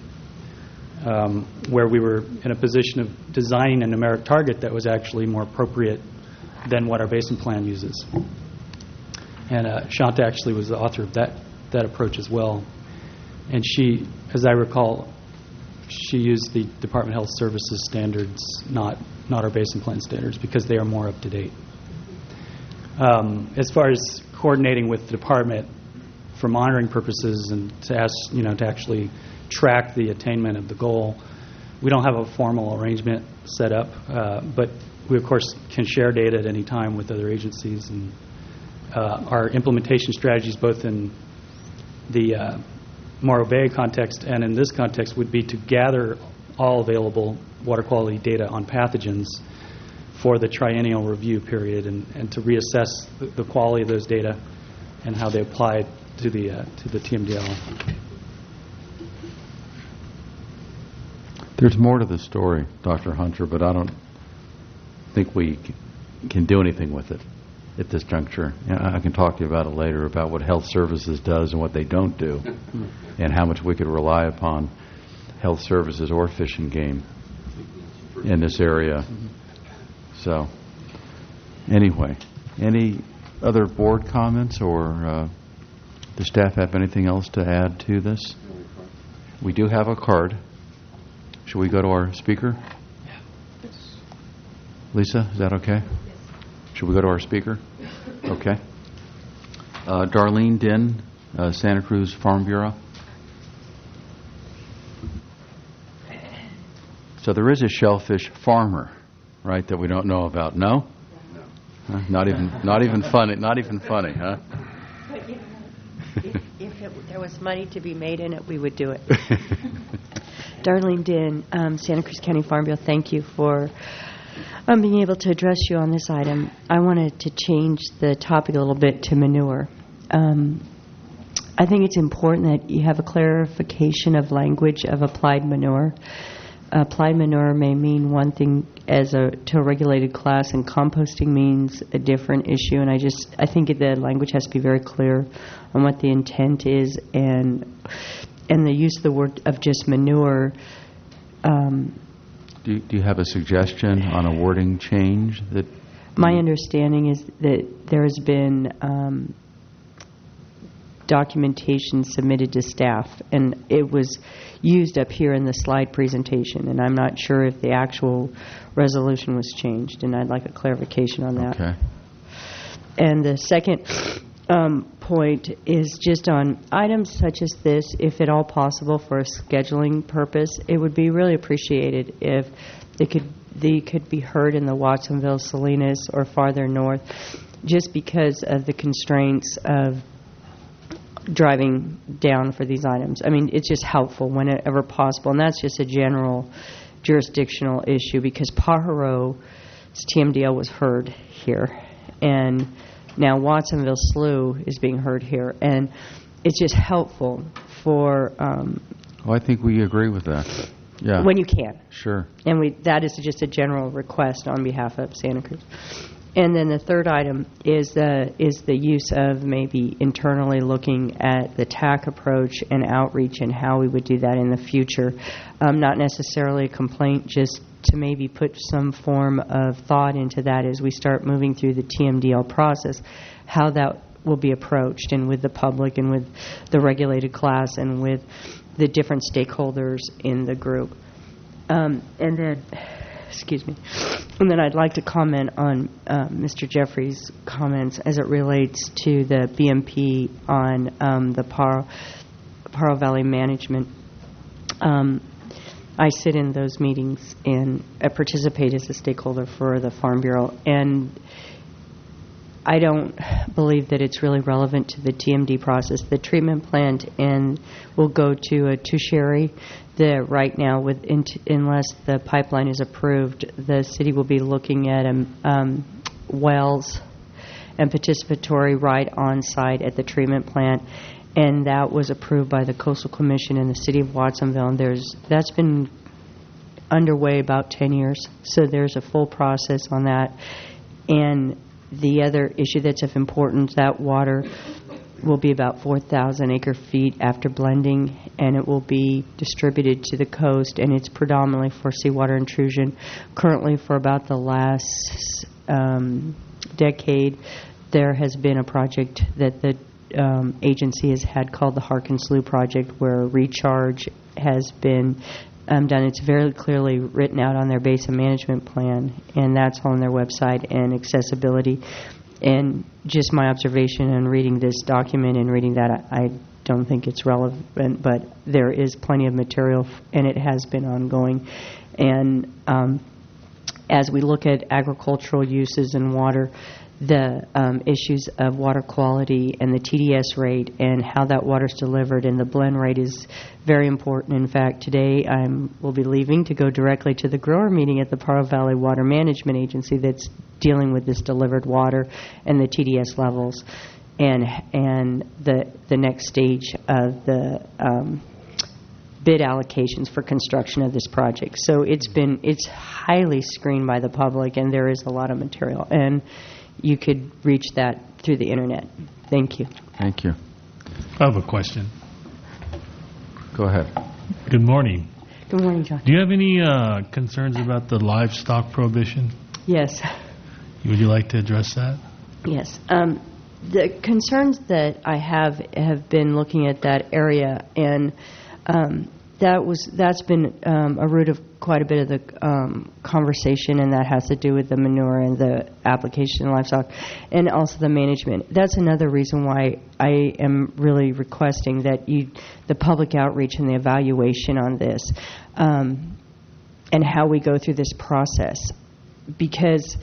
where we were in a position of designing a numeric target that was actually more appropriate than what our basin plan uses. And Shanta actually was the author of that approach as well. And she, as I recall, she used the Department of Health Services standards, not our basin plan standards, because they are more up to date. As far as coordinating with the department for monitoring purposes and to ask, to actually track the attainment of the goal, we don't have a formal arrangement set up, but we of course can share data at any time with other agencies. And our implementation strategies, both in the Morro Bay context and in this context, would be to gather all available water quality data on pathogens for the triennial review period and to reassess the quality of those data and how they apply to the TMDL. There's more to the story, Dr. Hunter, but I don't think we can do anything with it at this juncture. I can talk to you about it later, about what health services does and what they don't do, and how much we could rely upon health services or Fish and Game in this area. So, anyway, any other board comments, or does staff have anything else to add to this? We do have a card. Should we go to our speaker? Lisa, is that okay? Should we go to our speaker? Okay. Darlene Din, Santa Cruz Farm Bureau. So there is a shellfish farmer, right, that we don't know about? No? No. Not even funny. Not even funny, huh? But, if there was money to be made in it, we would do it. Darlene Din, Santa Cruz County Farm Bureau, thank you for being able to address you on this item. I wanted to change the topic a little bit to manure. I think it's important that you have a clarification of language of applied manure. Applied manure may mean one thing to a regulated class, and composting means a different issue. And I think the language has to be very clear on what the intent is, and the use of the word of just manure. Do you have a suggestion on a wording change? My understanding is that there has been documentation submitted to staff, and it was used up here in the slide presentation, and I'm not sure if the actual resolution was changed, and I'd like a clarification on that. Okay. And the second point is just on items such as this, if at all possible for a scheduling purpose, it would be really appreciated if they could be heard in the Watsonville, Salinas, or farther north, just because of the constraints of driving down for these items. I mean, it's just helpful whenever possible, and that's just a general jurisdictional issue, because Pajaro's TMDL was heard here, and now Watsonville Slough is being heard here, and it's just helpful for... I think we agree with that. Yeah. When you can. Sure. And that is just a general request on behalf of Santa Cruz. And then the third item is the use of maybe internally looking at the TAC approach and outreach and how we would do that in the future. Not necessarily a complaint, just to maybe put some form of thought into that as we start moving through the TMDL process, how that will be approached, and with the public and with the regulated class and with the different stakeholders in the group. And then I'd like to comment on Mr. Jeffrey's comments as it relates to the BMP on the Paro Valley management. I sit in those meetings and participate as a stakeholder for the Farm Bureau, and I don't believe that it's really relevant to the TMD process. The treatment plant will go to a tertiary. Right now, unless the pipeline is approved, the city will be looking at wells and participatory right on site at the treatment plant. and that was approved by the Coastal Commission and the City of Watsonville. And that's been underway about 10 years, so there's a full process on that. And the other issue that's of importance, that water will be about 4,000 acre-feet after blending, and it will be distributed to the coast, and it's predominantly for seawater intrusion. Currently, for about the last decade, there has been a project that the agency has had called the Harkin Slough Project, where recharge has been done. It's very clearly written out on their basin management plan, and that's on their website, and accessibility. And just my observation in reading this document and reading that, I don't think it's relevant, but there is plenty of material, and it has been ongoing. And as we look at agricultural uses in water, the issues of water quality and the TDS rate and how that water is delivered and the blend rate is very important. In fact, today I will be leaving to go directly to the grower meeting at the Paro Valley Water Management Agency that's dealing with this delivered water and the TDS levels and the next stage of the bid allocations for construction of this project. So it's highly screened by the public, and there is a lot of material. And you could reach that through the internet. Thank you. Thank you. I have a question. Go ahead. Good morning. Good morning, John. Do you have any concerns about the livestock prohibition? Yes. Would you like to address that? Yes. The concerns that I have been looking at that area, and that's been a root of quite a bit of the conversation, and that has to do with the manure and the application of livestock, and also the management. That's another reason why I am really requesting that the public outreach and the evaluation on this, and how we go through this process, because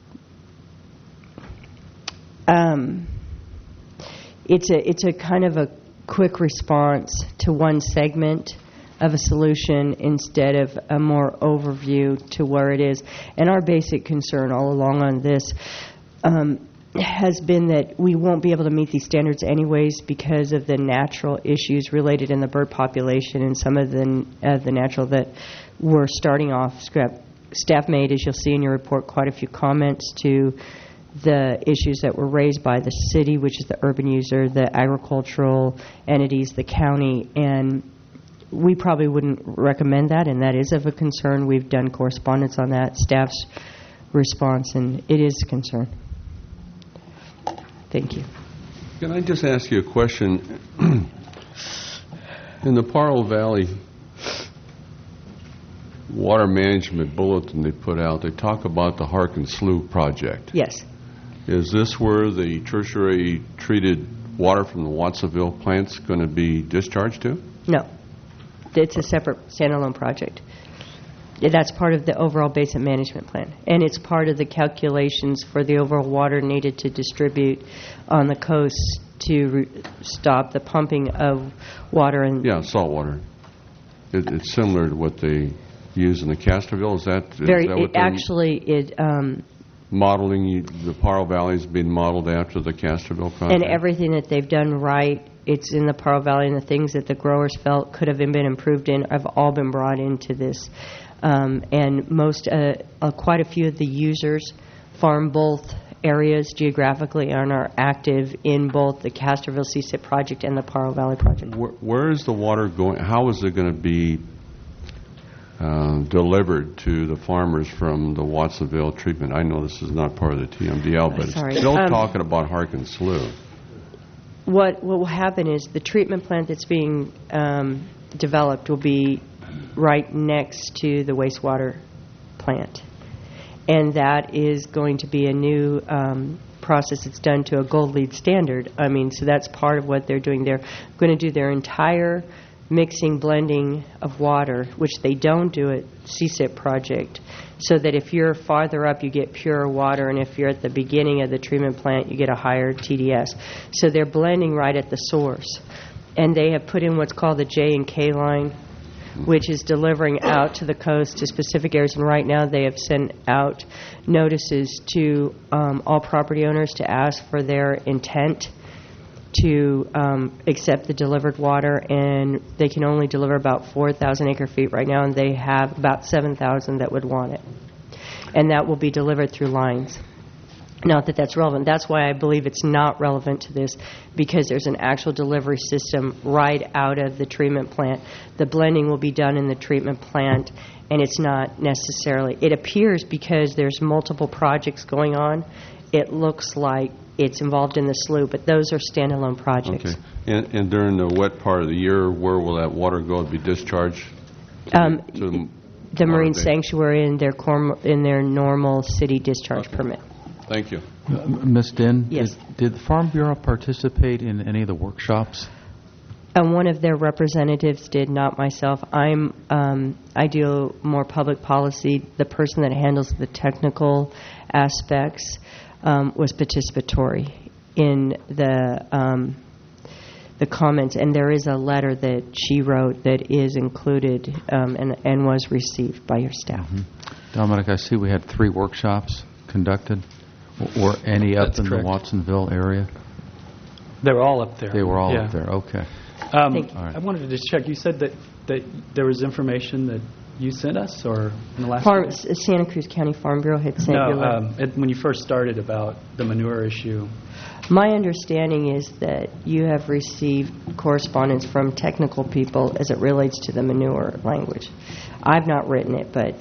it's a kind of a quick response to one segment of a solution instead of a more overview to where it is. And our basic concern all along on this has been that we won't be able to meet these standards anyways because of the natural issues related in the bird population and some of the natural that we're starting off. Staff made, as you'll see in your report, quite a few comments to the issues that were raised by the city, which is the urban user, the agricultural entities, the county, and we probably wouldn't recommend that, and that is of a concern. We've done correspondence on that, staff's response, and it is a concern. Thank you. Can I just ask you a question? In the Paro Valley Water Management Bulletin they put out, they talk about the Harkin Slough project. Yes. Is this where the tertiary treated water from the Watsonville plant's going to be discharged to? No. It's a separate standalone project. That's part of the overall basin management plan, and it's part of the calculations for the overall water needed to distribute on the coast to stop the pumping of water. Yeah, salt water. It's similar to what they use in the Castroville. Is that modeling? The Paro Valley is being modeled after the Castroville project, and everything that they've done right. It's in the Paro Valley, and the things that the growers felt could have been improved in have all been brought into this. And quite a few of the users farm both areas geographically and are active in both the Castroville CSIP project and the Paro Valley project. Where is the water going? How is it going to be delivered to the farmers from the Watsonville treatment? I know this is not part of the TMDL, but it's still talking about Harkin Slough. What will happen is the treatment plant that's being developed will be right next to the wastewater plant. And that is going to be a new process that's done to a gold lead standard. So that's part of what they're doing. They're going to do their entire mixing, blending of water, which they don't do at CSIP project, so that if you're farther up, you get pure water, and if you're at the beginning of the treatment plant, you get a higher TDS. So they're blending right at the source. And they have put in what's called the J and K line, which is delivering out to the coast to specific areas. And right now they have sent out notices to all property owners to ask for their intent to accept the delivered water, and they can only deliver about 4,000 acre-feet right now, and they have about 7,000 that would want it. And that will be delivered through lines. Not that that's relevant. That's why I believe it's not relevant to this, because there's an actual delivery system right out of the treatment plant. The blending will be done in the treatment plant, and it's not necessarily. It appears, because there's multiple projects going on, it looks like it's involved in the SLU, but those are standalone projects. Okay. And during the wet part of the year, where will that water go to be discharged? The Marine Sanctuary in their normal city discharge permit. Thank you. Ms. Dinh, Yes. did the Farm Bureau participate in any of the workshops? One of their representatives did, not myself. I do more public policy. The person that handles the technical aspects was participatory in the comments, and there is a letter that she wrote that is included and was received by your staff. Mm-hmm. Dominic, I see we had 3 workshops conducted. Were any up That's in correct. the Watsonville area? They were all up there. They were all Yeah. up there. Okay. Thank you. All right. I wanted to just check. You said that there was information that you sent us, or in the last Santa Cruz County Farm Bureau had sent you a letter. when you first started about the manure issue. My understanding is that you have received correspondence from technical people as it relates to the manure language. I've not written it, but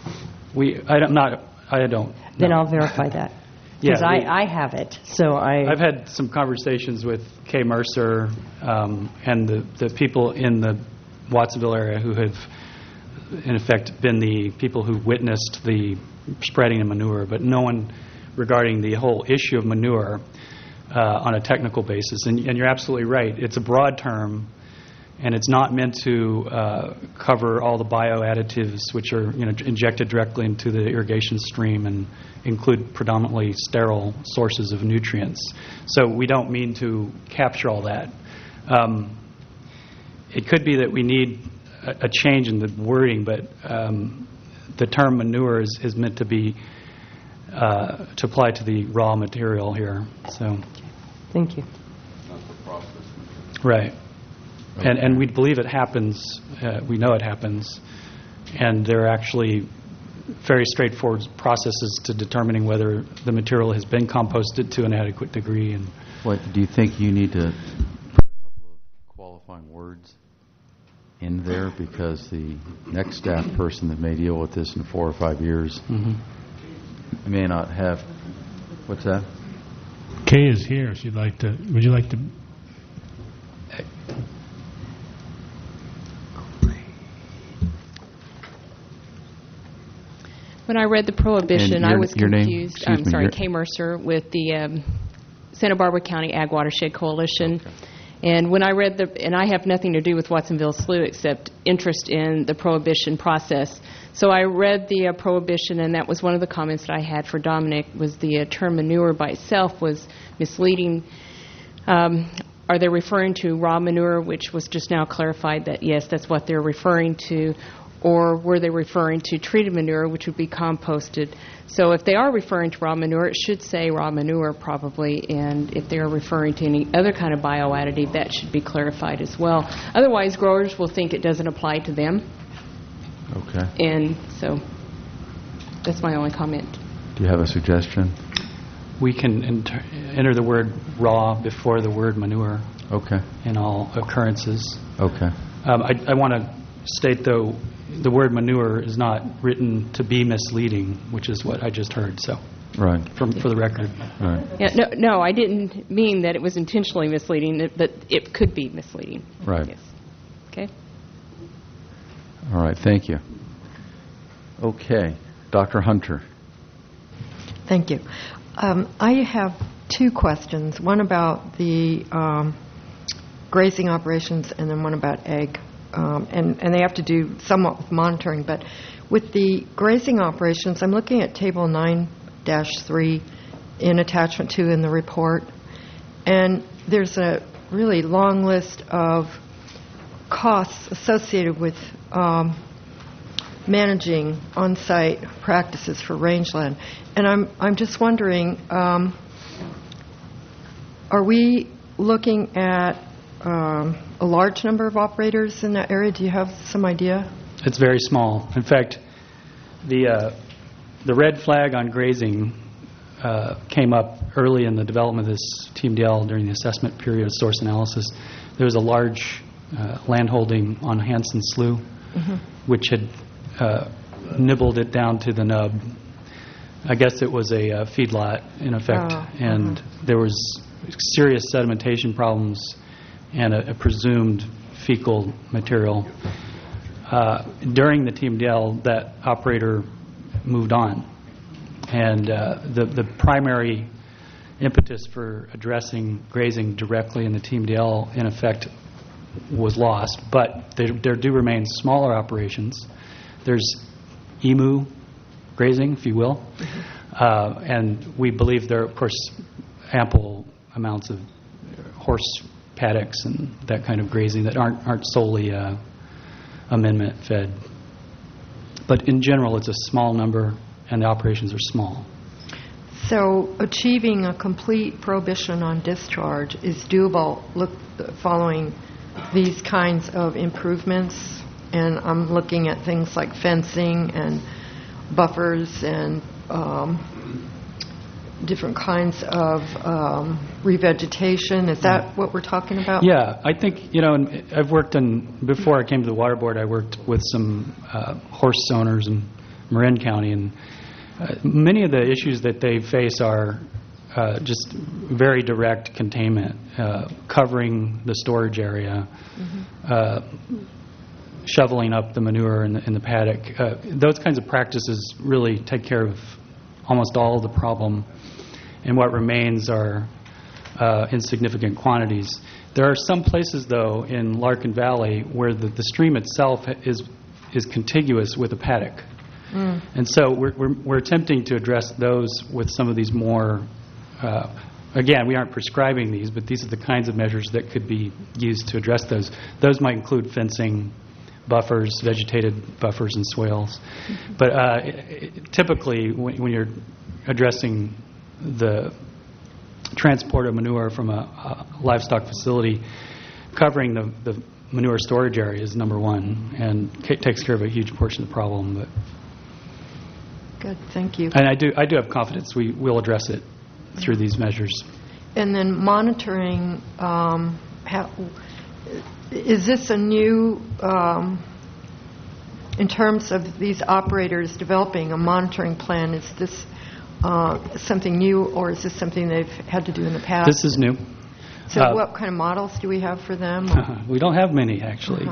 I don't. then no. I'll verify that. Because Yeah, I have it, so I've had some conversations with Kay Mercer and the people in the Watsonville area who have, in effect, been the people who witnessed the spreading of manure, but no one regarding the whole issue of manure on a technical basis. And you're absolutely right. It's a broad term, and it's not meant to cover all the bioadditives which are injected directly into the irrigation stream and include predominantly sterile sources of nutrients. So we don't mean to capture all that. It could be that we need a change in the wording, but the term manure is meant to be to apply to the raw material here. So, thank you. right. And we believe it happens. We know it happens. And there are actually very straightforward processes to determining whether the material has been composted to an adequate degree. And Do you think you need to put a couple of qualifying words in there, because the next staff person that may deal with this in 4 or 5 years may not have... What's that? Kay is here. Would you like to? When I read the prohibition, I was your name? confused. Excuse I'm me, sorry, your- Kay Mercer with the Santa Barbara County Ag Watershed Coalition. Okay. And when I read and I have nothing to do with Watsonville SLU except interest in the prohibition process. So I read the prohibition, and that was one of the comments that I had for Dominic, was the term manure by itself was misleading. Are they referring to raw manure, which was just now clarified that, yes, that's what they're referring to, or were they referring to treated manure, which would be composted? So if they are referring to raw manure, it should say raw manure probably, and if they're referring to any other kind of bioadditive, that should be clarified as well. Otherwise, growers will think it doesn't apply to them, Okay. and so that's my only comment. Do you have a suggestion? we can enter the word raw before the word manure Okay. in all occurrences. Okay. I want to state, though, the word manure is not written to be misleading, which is what I just heard. So, Right. for the record. Right. Yeah, no, I didn't mean that it was intentionally misleading, but it could be misleading. Right. Yes. Okay. All right. Thank you. Okay. Dr. Hunter. Thank you. I have two questions, one about the grazing operations and then one about egg. And they have to do somewhat with monitoring. But with the grazing operations, I'm looking at Table 9-3 in Attachment 2 in the report. And there's a really long list of costs associated with managing on-site practices for rangeland. And I'm just wondering, are we looking at a large number of operators in that area? Do you have some idea? It's very small. In fact, the red flag on grazing came up early in the development of this TMDL during the assessment period of source analysis. There was a large landholding on Hanson Slough, which had nibbled it down to the nub. I guess it was a feedlot, in effect, and there was serious sedimentation problems and a presumed fecal material. During the TMDL, that operator moved on. And the primary impetus for addressing grazing directly in the TMDL, in effect, was lost. But there do remain smaller operations. There's emu grazing, if you will. And we believe there are, of course, ample amounts of horse paddocks and that kind of grazing that aren't solely amendment fed. But in general, it's a small number, and the operations are small. So achieving a complete prohibition on discharge is doable following these kinds of improvements. And I'm looking at things like fencing and buffers and different kinds of revegetation. Is that what we're talking about? Yeah, I think, and I've worked before I came to the Water Board, I worked with some horse owners in Marin County, and many of the issues that they face are just very direct containment, covering the storage area, shoveling up the manure in the paddock. Those kinds of practices really take care of almost all of the problem, and what remains are insignificant quantities. There are some places, though, in Larkin Valley where the stream itself is contiguous with a paddock. And so we're attempting to address those with some of these more, again, we aren't prescribing these, but these are the kinds of measures that could be used to address those. Those might include fencing, buffers, vegetated buffers and swales. But typically, when you're addressing the transport of manure from a livestock facility, covering the manure storage area is number one, and takes care of a huge portion of the problem. But good, thank you. And I do have confidence we will address it through these measures. And then monitoring, is this a new, in terms of these operators developing a monitoring plan, is this something new, or is this something they've had to do in the past? This is new. So what kind of models do we have for them? We don't have many, actually.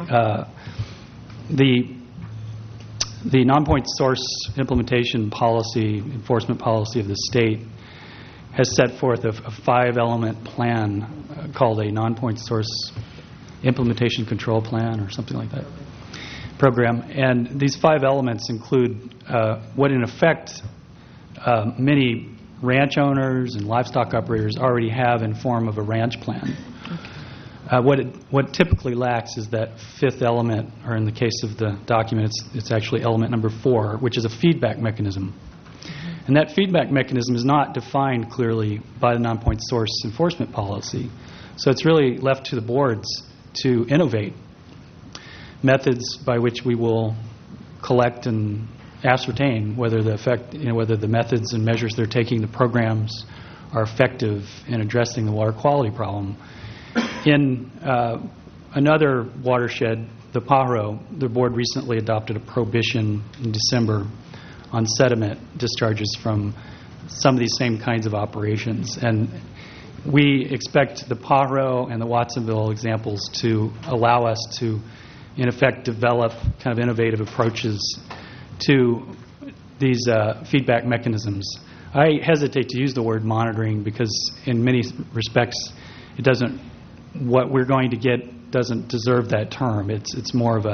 The non-point source implementation policy, enforcement policy of the state has set forth a 5-element plan called a non-point source implementation control plan or something like that program. And these 5 elements include what in effect many ranch owners and livestock operators already have in form of a ranch plan. What typically lacks is that 5th element, or in the case of the document, it's actually element number 4, which is a feedback mechanism. And that feedback mechanism is not defined clearly by the non-point source enforcement policy. So it's really left to the boards to innovate methods by which we will collect and ascertain whether whether the methods and measures they're taking, the programs, are effective in addressing the water quality problem. In another watershed, the Pajaro, the board recently adopted a prohibition in December on sediment discharges from some of these same kinds of operations. And we expect the Pajaro and the Watsonville examples to allow us to, in effect, develop kind of innovative approaches to these feedback mechanisms. I hesitate to use the word monitoring because in many respects what we're going to get doesn't deserve that term. It's more of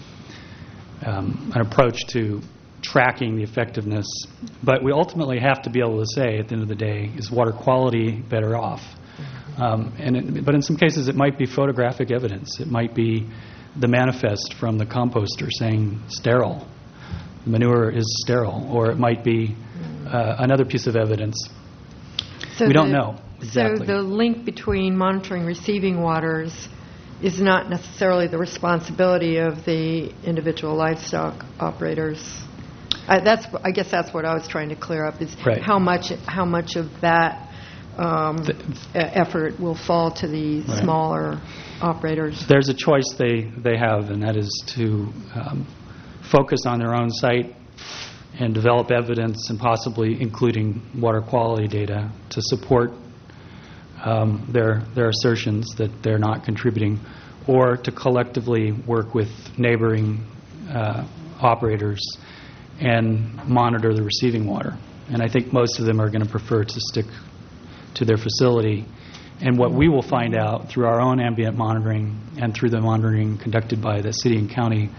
an approach to tracking the effectiveness. But we ultimately have to be able to say at the end of the day, is water quality better off? But in some cases it might be photographic evidence. It might be the manifest from the composter saying sterile. Manure is sterile. Or it might be another piece of evidence. So we don't know. Exactly. So the link between monitoring receiving waters is not necessarily the responsibility of the individual livestock operators. I guess that's what I was trying to clear up, is Right. how much of that effort will fall to the Right. smaller operators. There's a choice they have, and that is to focus on their own site and develop evidence, and possibly including water quality data, to support their assertions that they're not contributing, or to collectively work with neighboring operators and monitor the receiving water. And I think most of them are going to prefer to stick to their facility. And what we will find out through our own ambient monitoring and through the monitoring conducted by the city and county,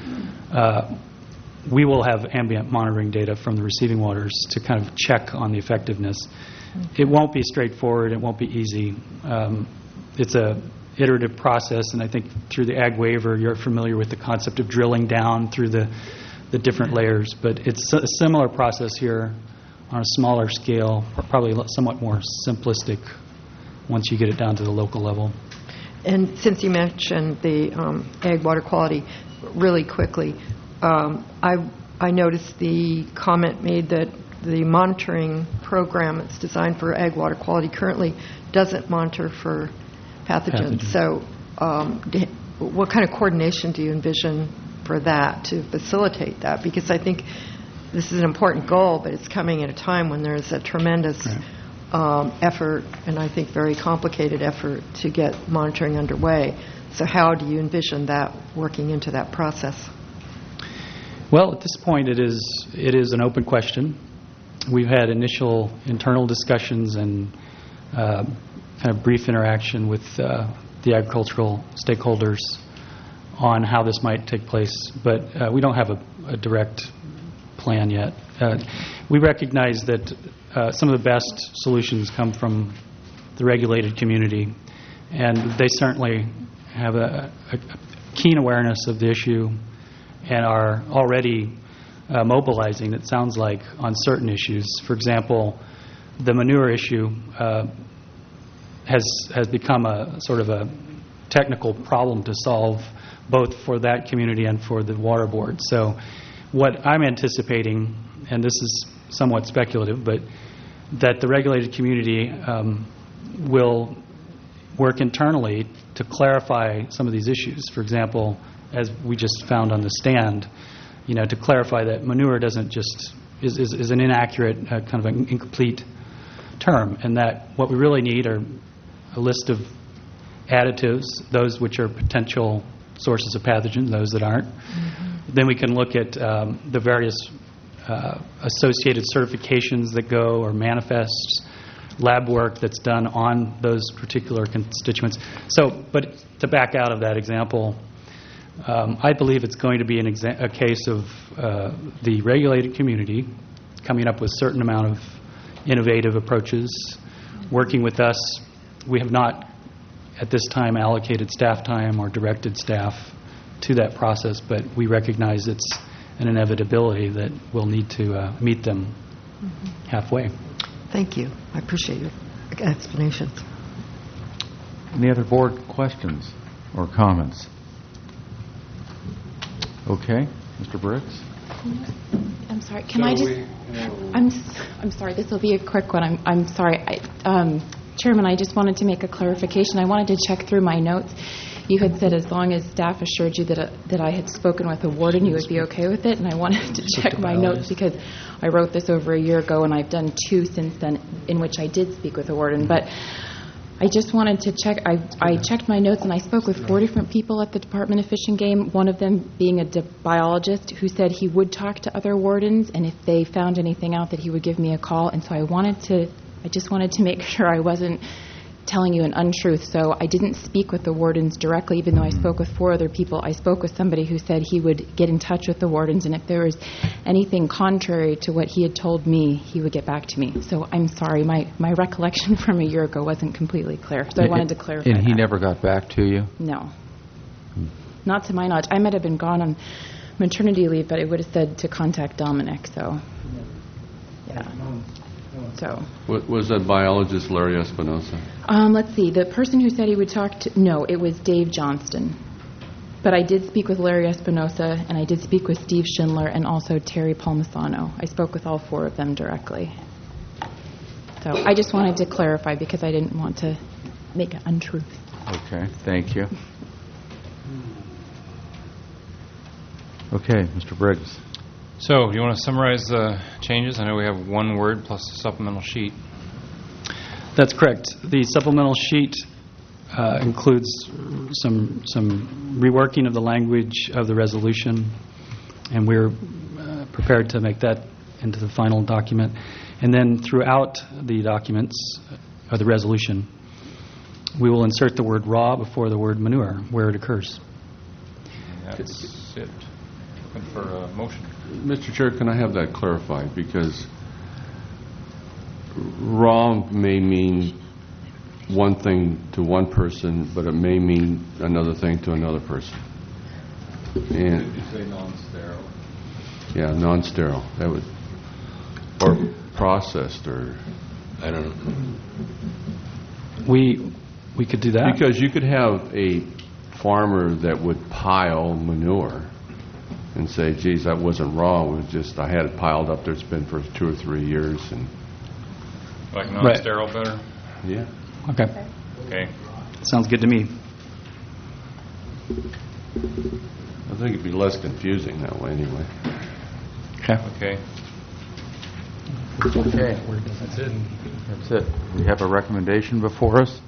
we will have ambient monitoring data from the receiving waters to kind of check on the effectiveness. It won't be straightforward. It won't be easy. It's a iterative process, and I think through the Ag Waiver, you're familiar with the concept of drilling down through the different layers. But it's a similar process here on a smaller scale, probably somewhat more simplistic once you get it down to the local level. And since you mentioned the ag water quality, really quickly, I noticed the comment made that the monitoring program that's designed for ag water quality currently doesn't monitor for pathogens. So what kind of coordination do you envision for that, to facilitate that? Because I think this is an important goal, but it's coming at a time when there's a tremendous effort, and I think very complicated effort, to get monitoring underway. So how do you envision that working into that process? Well, at this point, it is an open question. We've had initial internal discussions and kind of brief interaction with the agricultural stakeholders on how this might take place, but we don't have a direct plan yet. We recognize that some of the best solutions come from the regulated community, and they certainly have a keen awareness of the issue and are already mobilizing, it sounds like, on certain issues. For example, the manure issue has become a sort of a technical problem to solve, both for that community and for the water board. So what I'm anticipating, and this is somewhat speculative, but that the regulated community will work internally to clarify some of these issues. For example, as we just found on the stand, to clarify that manure doesn't just is an inaccurate, kind of an incomplete term, and that what we really need are a list of additives, those which are potential sources of pathogens, those that aren't. Mm-hmm. Then we can look at the various associated certifications that go, or manifests, lab work that's done on those particular constituents. So, but to back out of that example, I believe it's going to be a case of the regulated community coming up with a certain amount of innovative approaches, working with us. We have not, at this time, allocated staff time or directed staff to that process, but we recognize it's an inevitability that we'll need to meet them halfway. Thank you. I appreciate your explanations. Any other board questions or comments? Okay, Mr. Briggs. I'm sorry. Can I just? I'm sorry. This will be a quick one. I'm sorry. Chairman, I just wanted to make a clarification. I wanted to check through my notes. You had said as long as staff assured you that I had spoken with a warden, you would be okay with it, and I wanted to check my notes because I wrote this over a year ago, and I've done 2 since then in which I did speak with a warden. But I just wanted to check. I checked my notes, and I spoke with 4 different people at the Department of Fish and Game, one of them being a biologist who said he would talk to other wardens, and if they found anything out that he would give me a call. And so I just wanted to make sure I wasn't telling you an untruth. So I didn't speak with the wardens directly, even though I spoke with 4 other people. I spoke with somebody who said he would get in touch with the wardens, and if there was anything contrary to what he had told me, he would get back to me. So I'm sorry, my recollection from a year ago wasn't completely clear. So I wanted to clarify And he that. never got back to you? No. Not to my knowledge. I might have been gone on maternity leave, but it would have said to contact Dominic, so yeah. So, Was that biologist Larry Espinosa? let's see. The person who said he would talk to, no, it was Dave Johnston. But I did speak with Larry Espinosa, and I did speak with Steve Schindler, and also Terry Palmisano. I spoke with all four of them directly. So I just wanted to clarify because I didn't want to make an untruth. Okay, thank you. Okay, Mr. Briggs. So, do you want to summarize the changes? I know we have one word plus a supplemental sheet. That's correct. The supplemental sheet includes some reworking of the language of the resolution, and we're prepared to make that into the final document. And then throughout the documents, or the resolution, we will insert the word raw before the word manure, where it occurs. That's it. Looking for a motion. Mr. Chair, can I have that clarified? Because raw may mean one thing to one person, but it may mean another thing to another person. And Did you say non-sterile? yeah, non-sterile. That would, or processed, or I don't know. We could do that. Because you could have a farmer that would pile manure and say, geez, that wasn't raw, it was just, I had it piled up there, it's been for 2 or 3 years. And Like non-sterile better? yeah. Okay. Okay. Sounds good to me. I think it'd be less confusing that way anyway. Okay. Okay. Okay. That's it. That's it. We have a recommendation before us.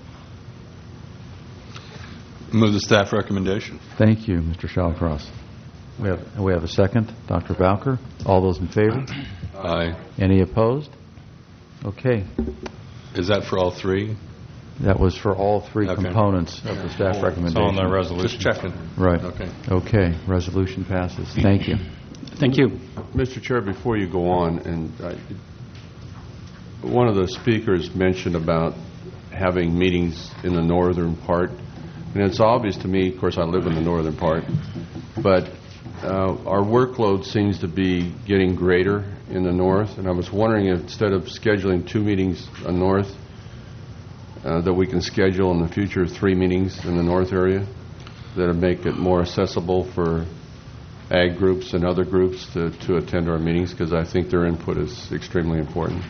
Move the staff recommendation. Thank you, Mr. Shawcross. We have a second. Dr. Bowker. All those in favor? Aye. Any opposed? Okay. Is that for all three? That was for all three Okay. components of the staff It's recommendation. on the resolution. Just checking. Right. Okay. Okay. Resolution passes. Thank you. Thank you. Mr. Chair, before you go on, and one of the speakers mentioned about having meetings in the northern part, and it's obvious to me, of course I live in the northern part, but our workload seems to be getting greater in the north, and I was wondering if instead of scheduling 2 meetings north, that we can schedule in the future 3 meetings in the north area that would make it more accessible for ag groups and other groups to attend our meetings, because I think their input is extremely important.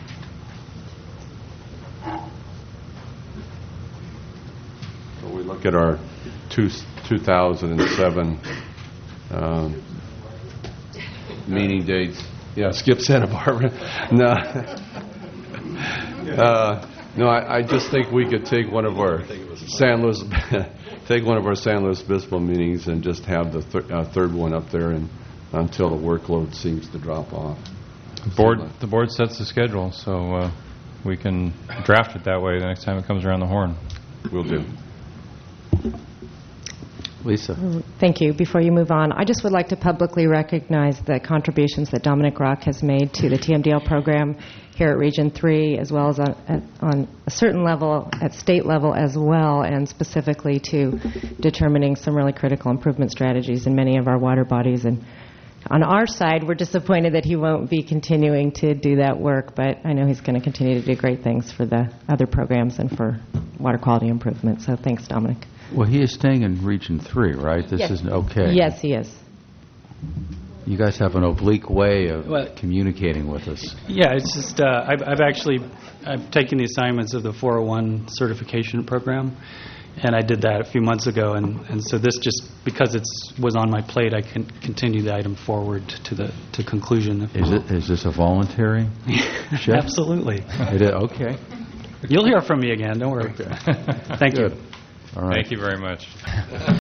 So we look at our 2007 meeting dates. Yeah, skip Santa Barbara. No, I just think we could take one of our San Luis Obispo meetings and just have the third one up there, and until the workload seems to drop off. The board sets the schedule, so we can draft it that way the next time it comes around the horn. Will do. Lisa. Thank you. Before you move on, I just would like to publicly recognize the contributions that Dominic Rock has made to the TMDL program here at Region 3, as well as on a certain level at state level as well, and specifically to determining some really critical improvement strategies in many of our water bodies. And on our side, we're disappointed that he won't be continuing to do that work, but I know he's going to continue to do great things for the other programs and for water quality improvement. So thanks, Dominic. Well, he is staying in Region 3, right? This Yes. is okay. Yes, he is. You guys have an oblique way of communicating with us. Yeah, it's just I've taken the assignments of the 401 certification program, and I did that a few months ago, and so this just because it was on my plate, I can continue the item forward to conclusion. Is this a voluntary shift? Absolutely. It is? Okay. You'll hear from me again. Don't worry. Okay. Thank you. All right. Thank you very much.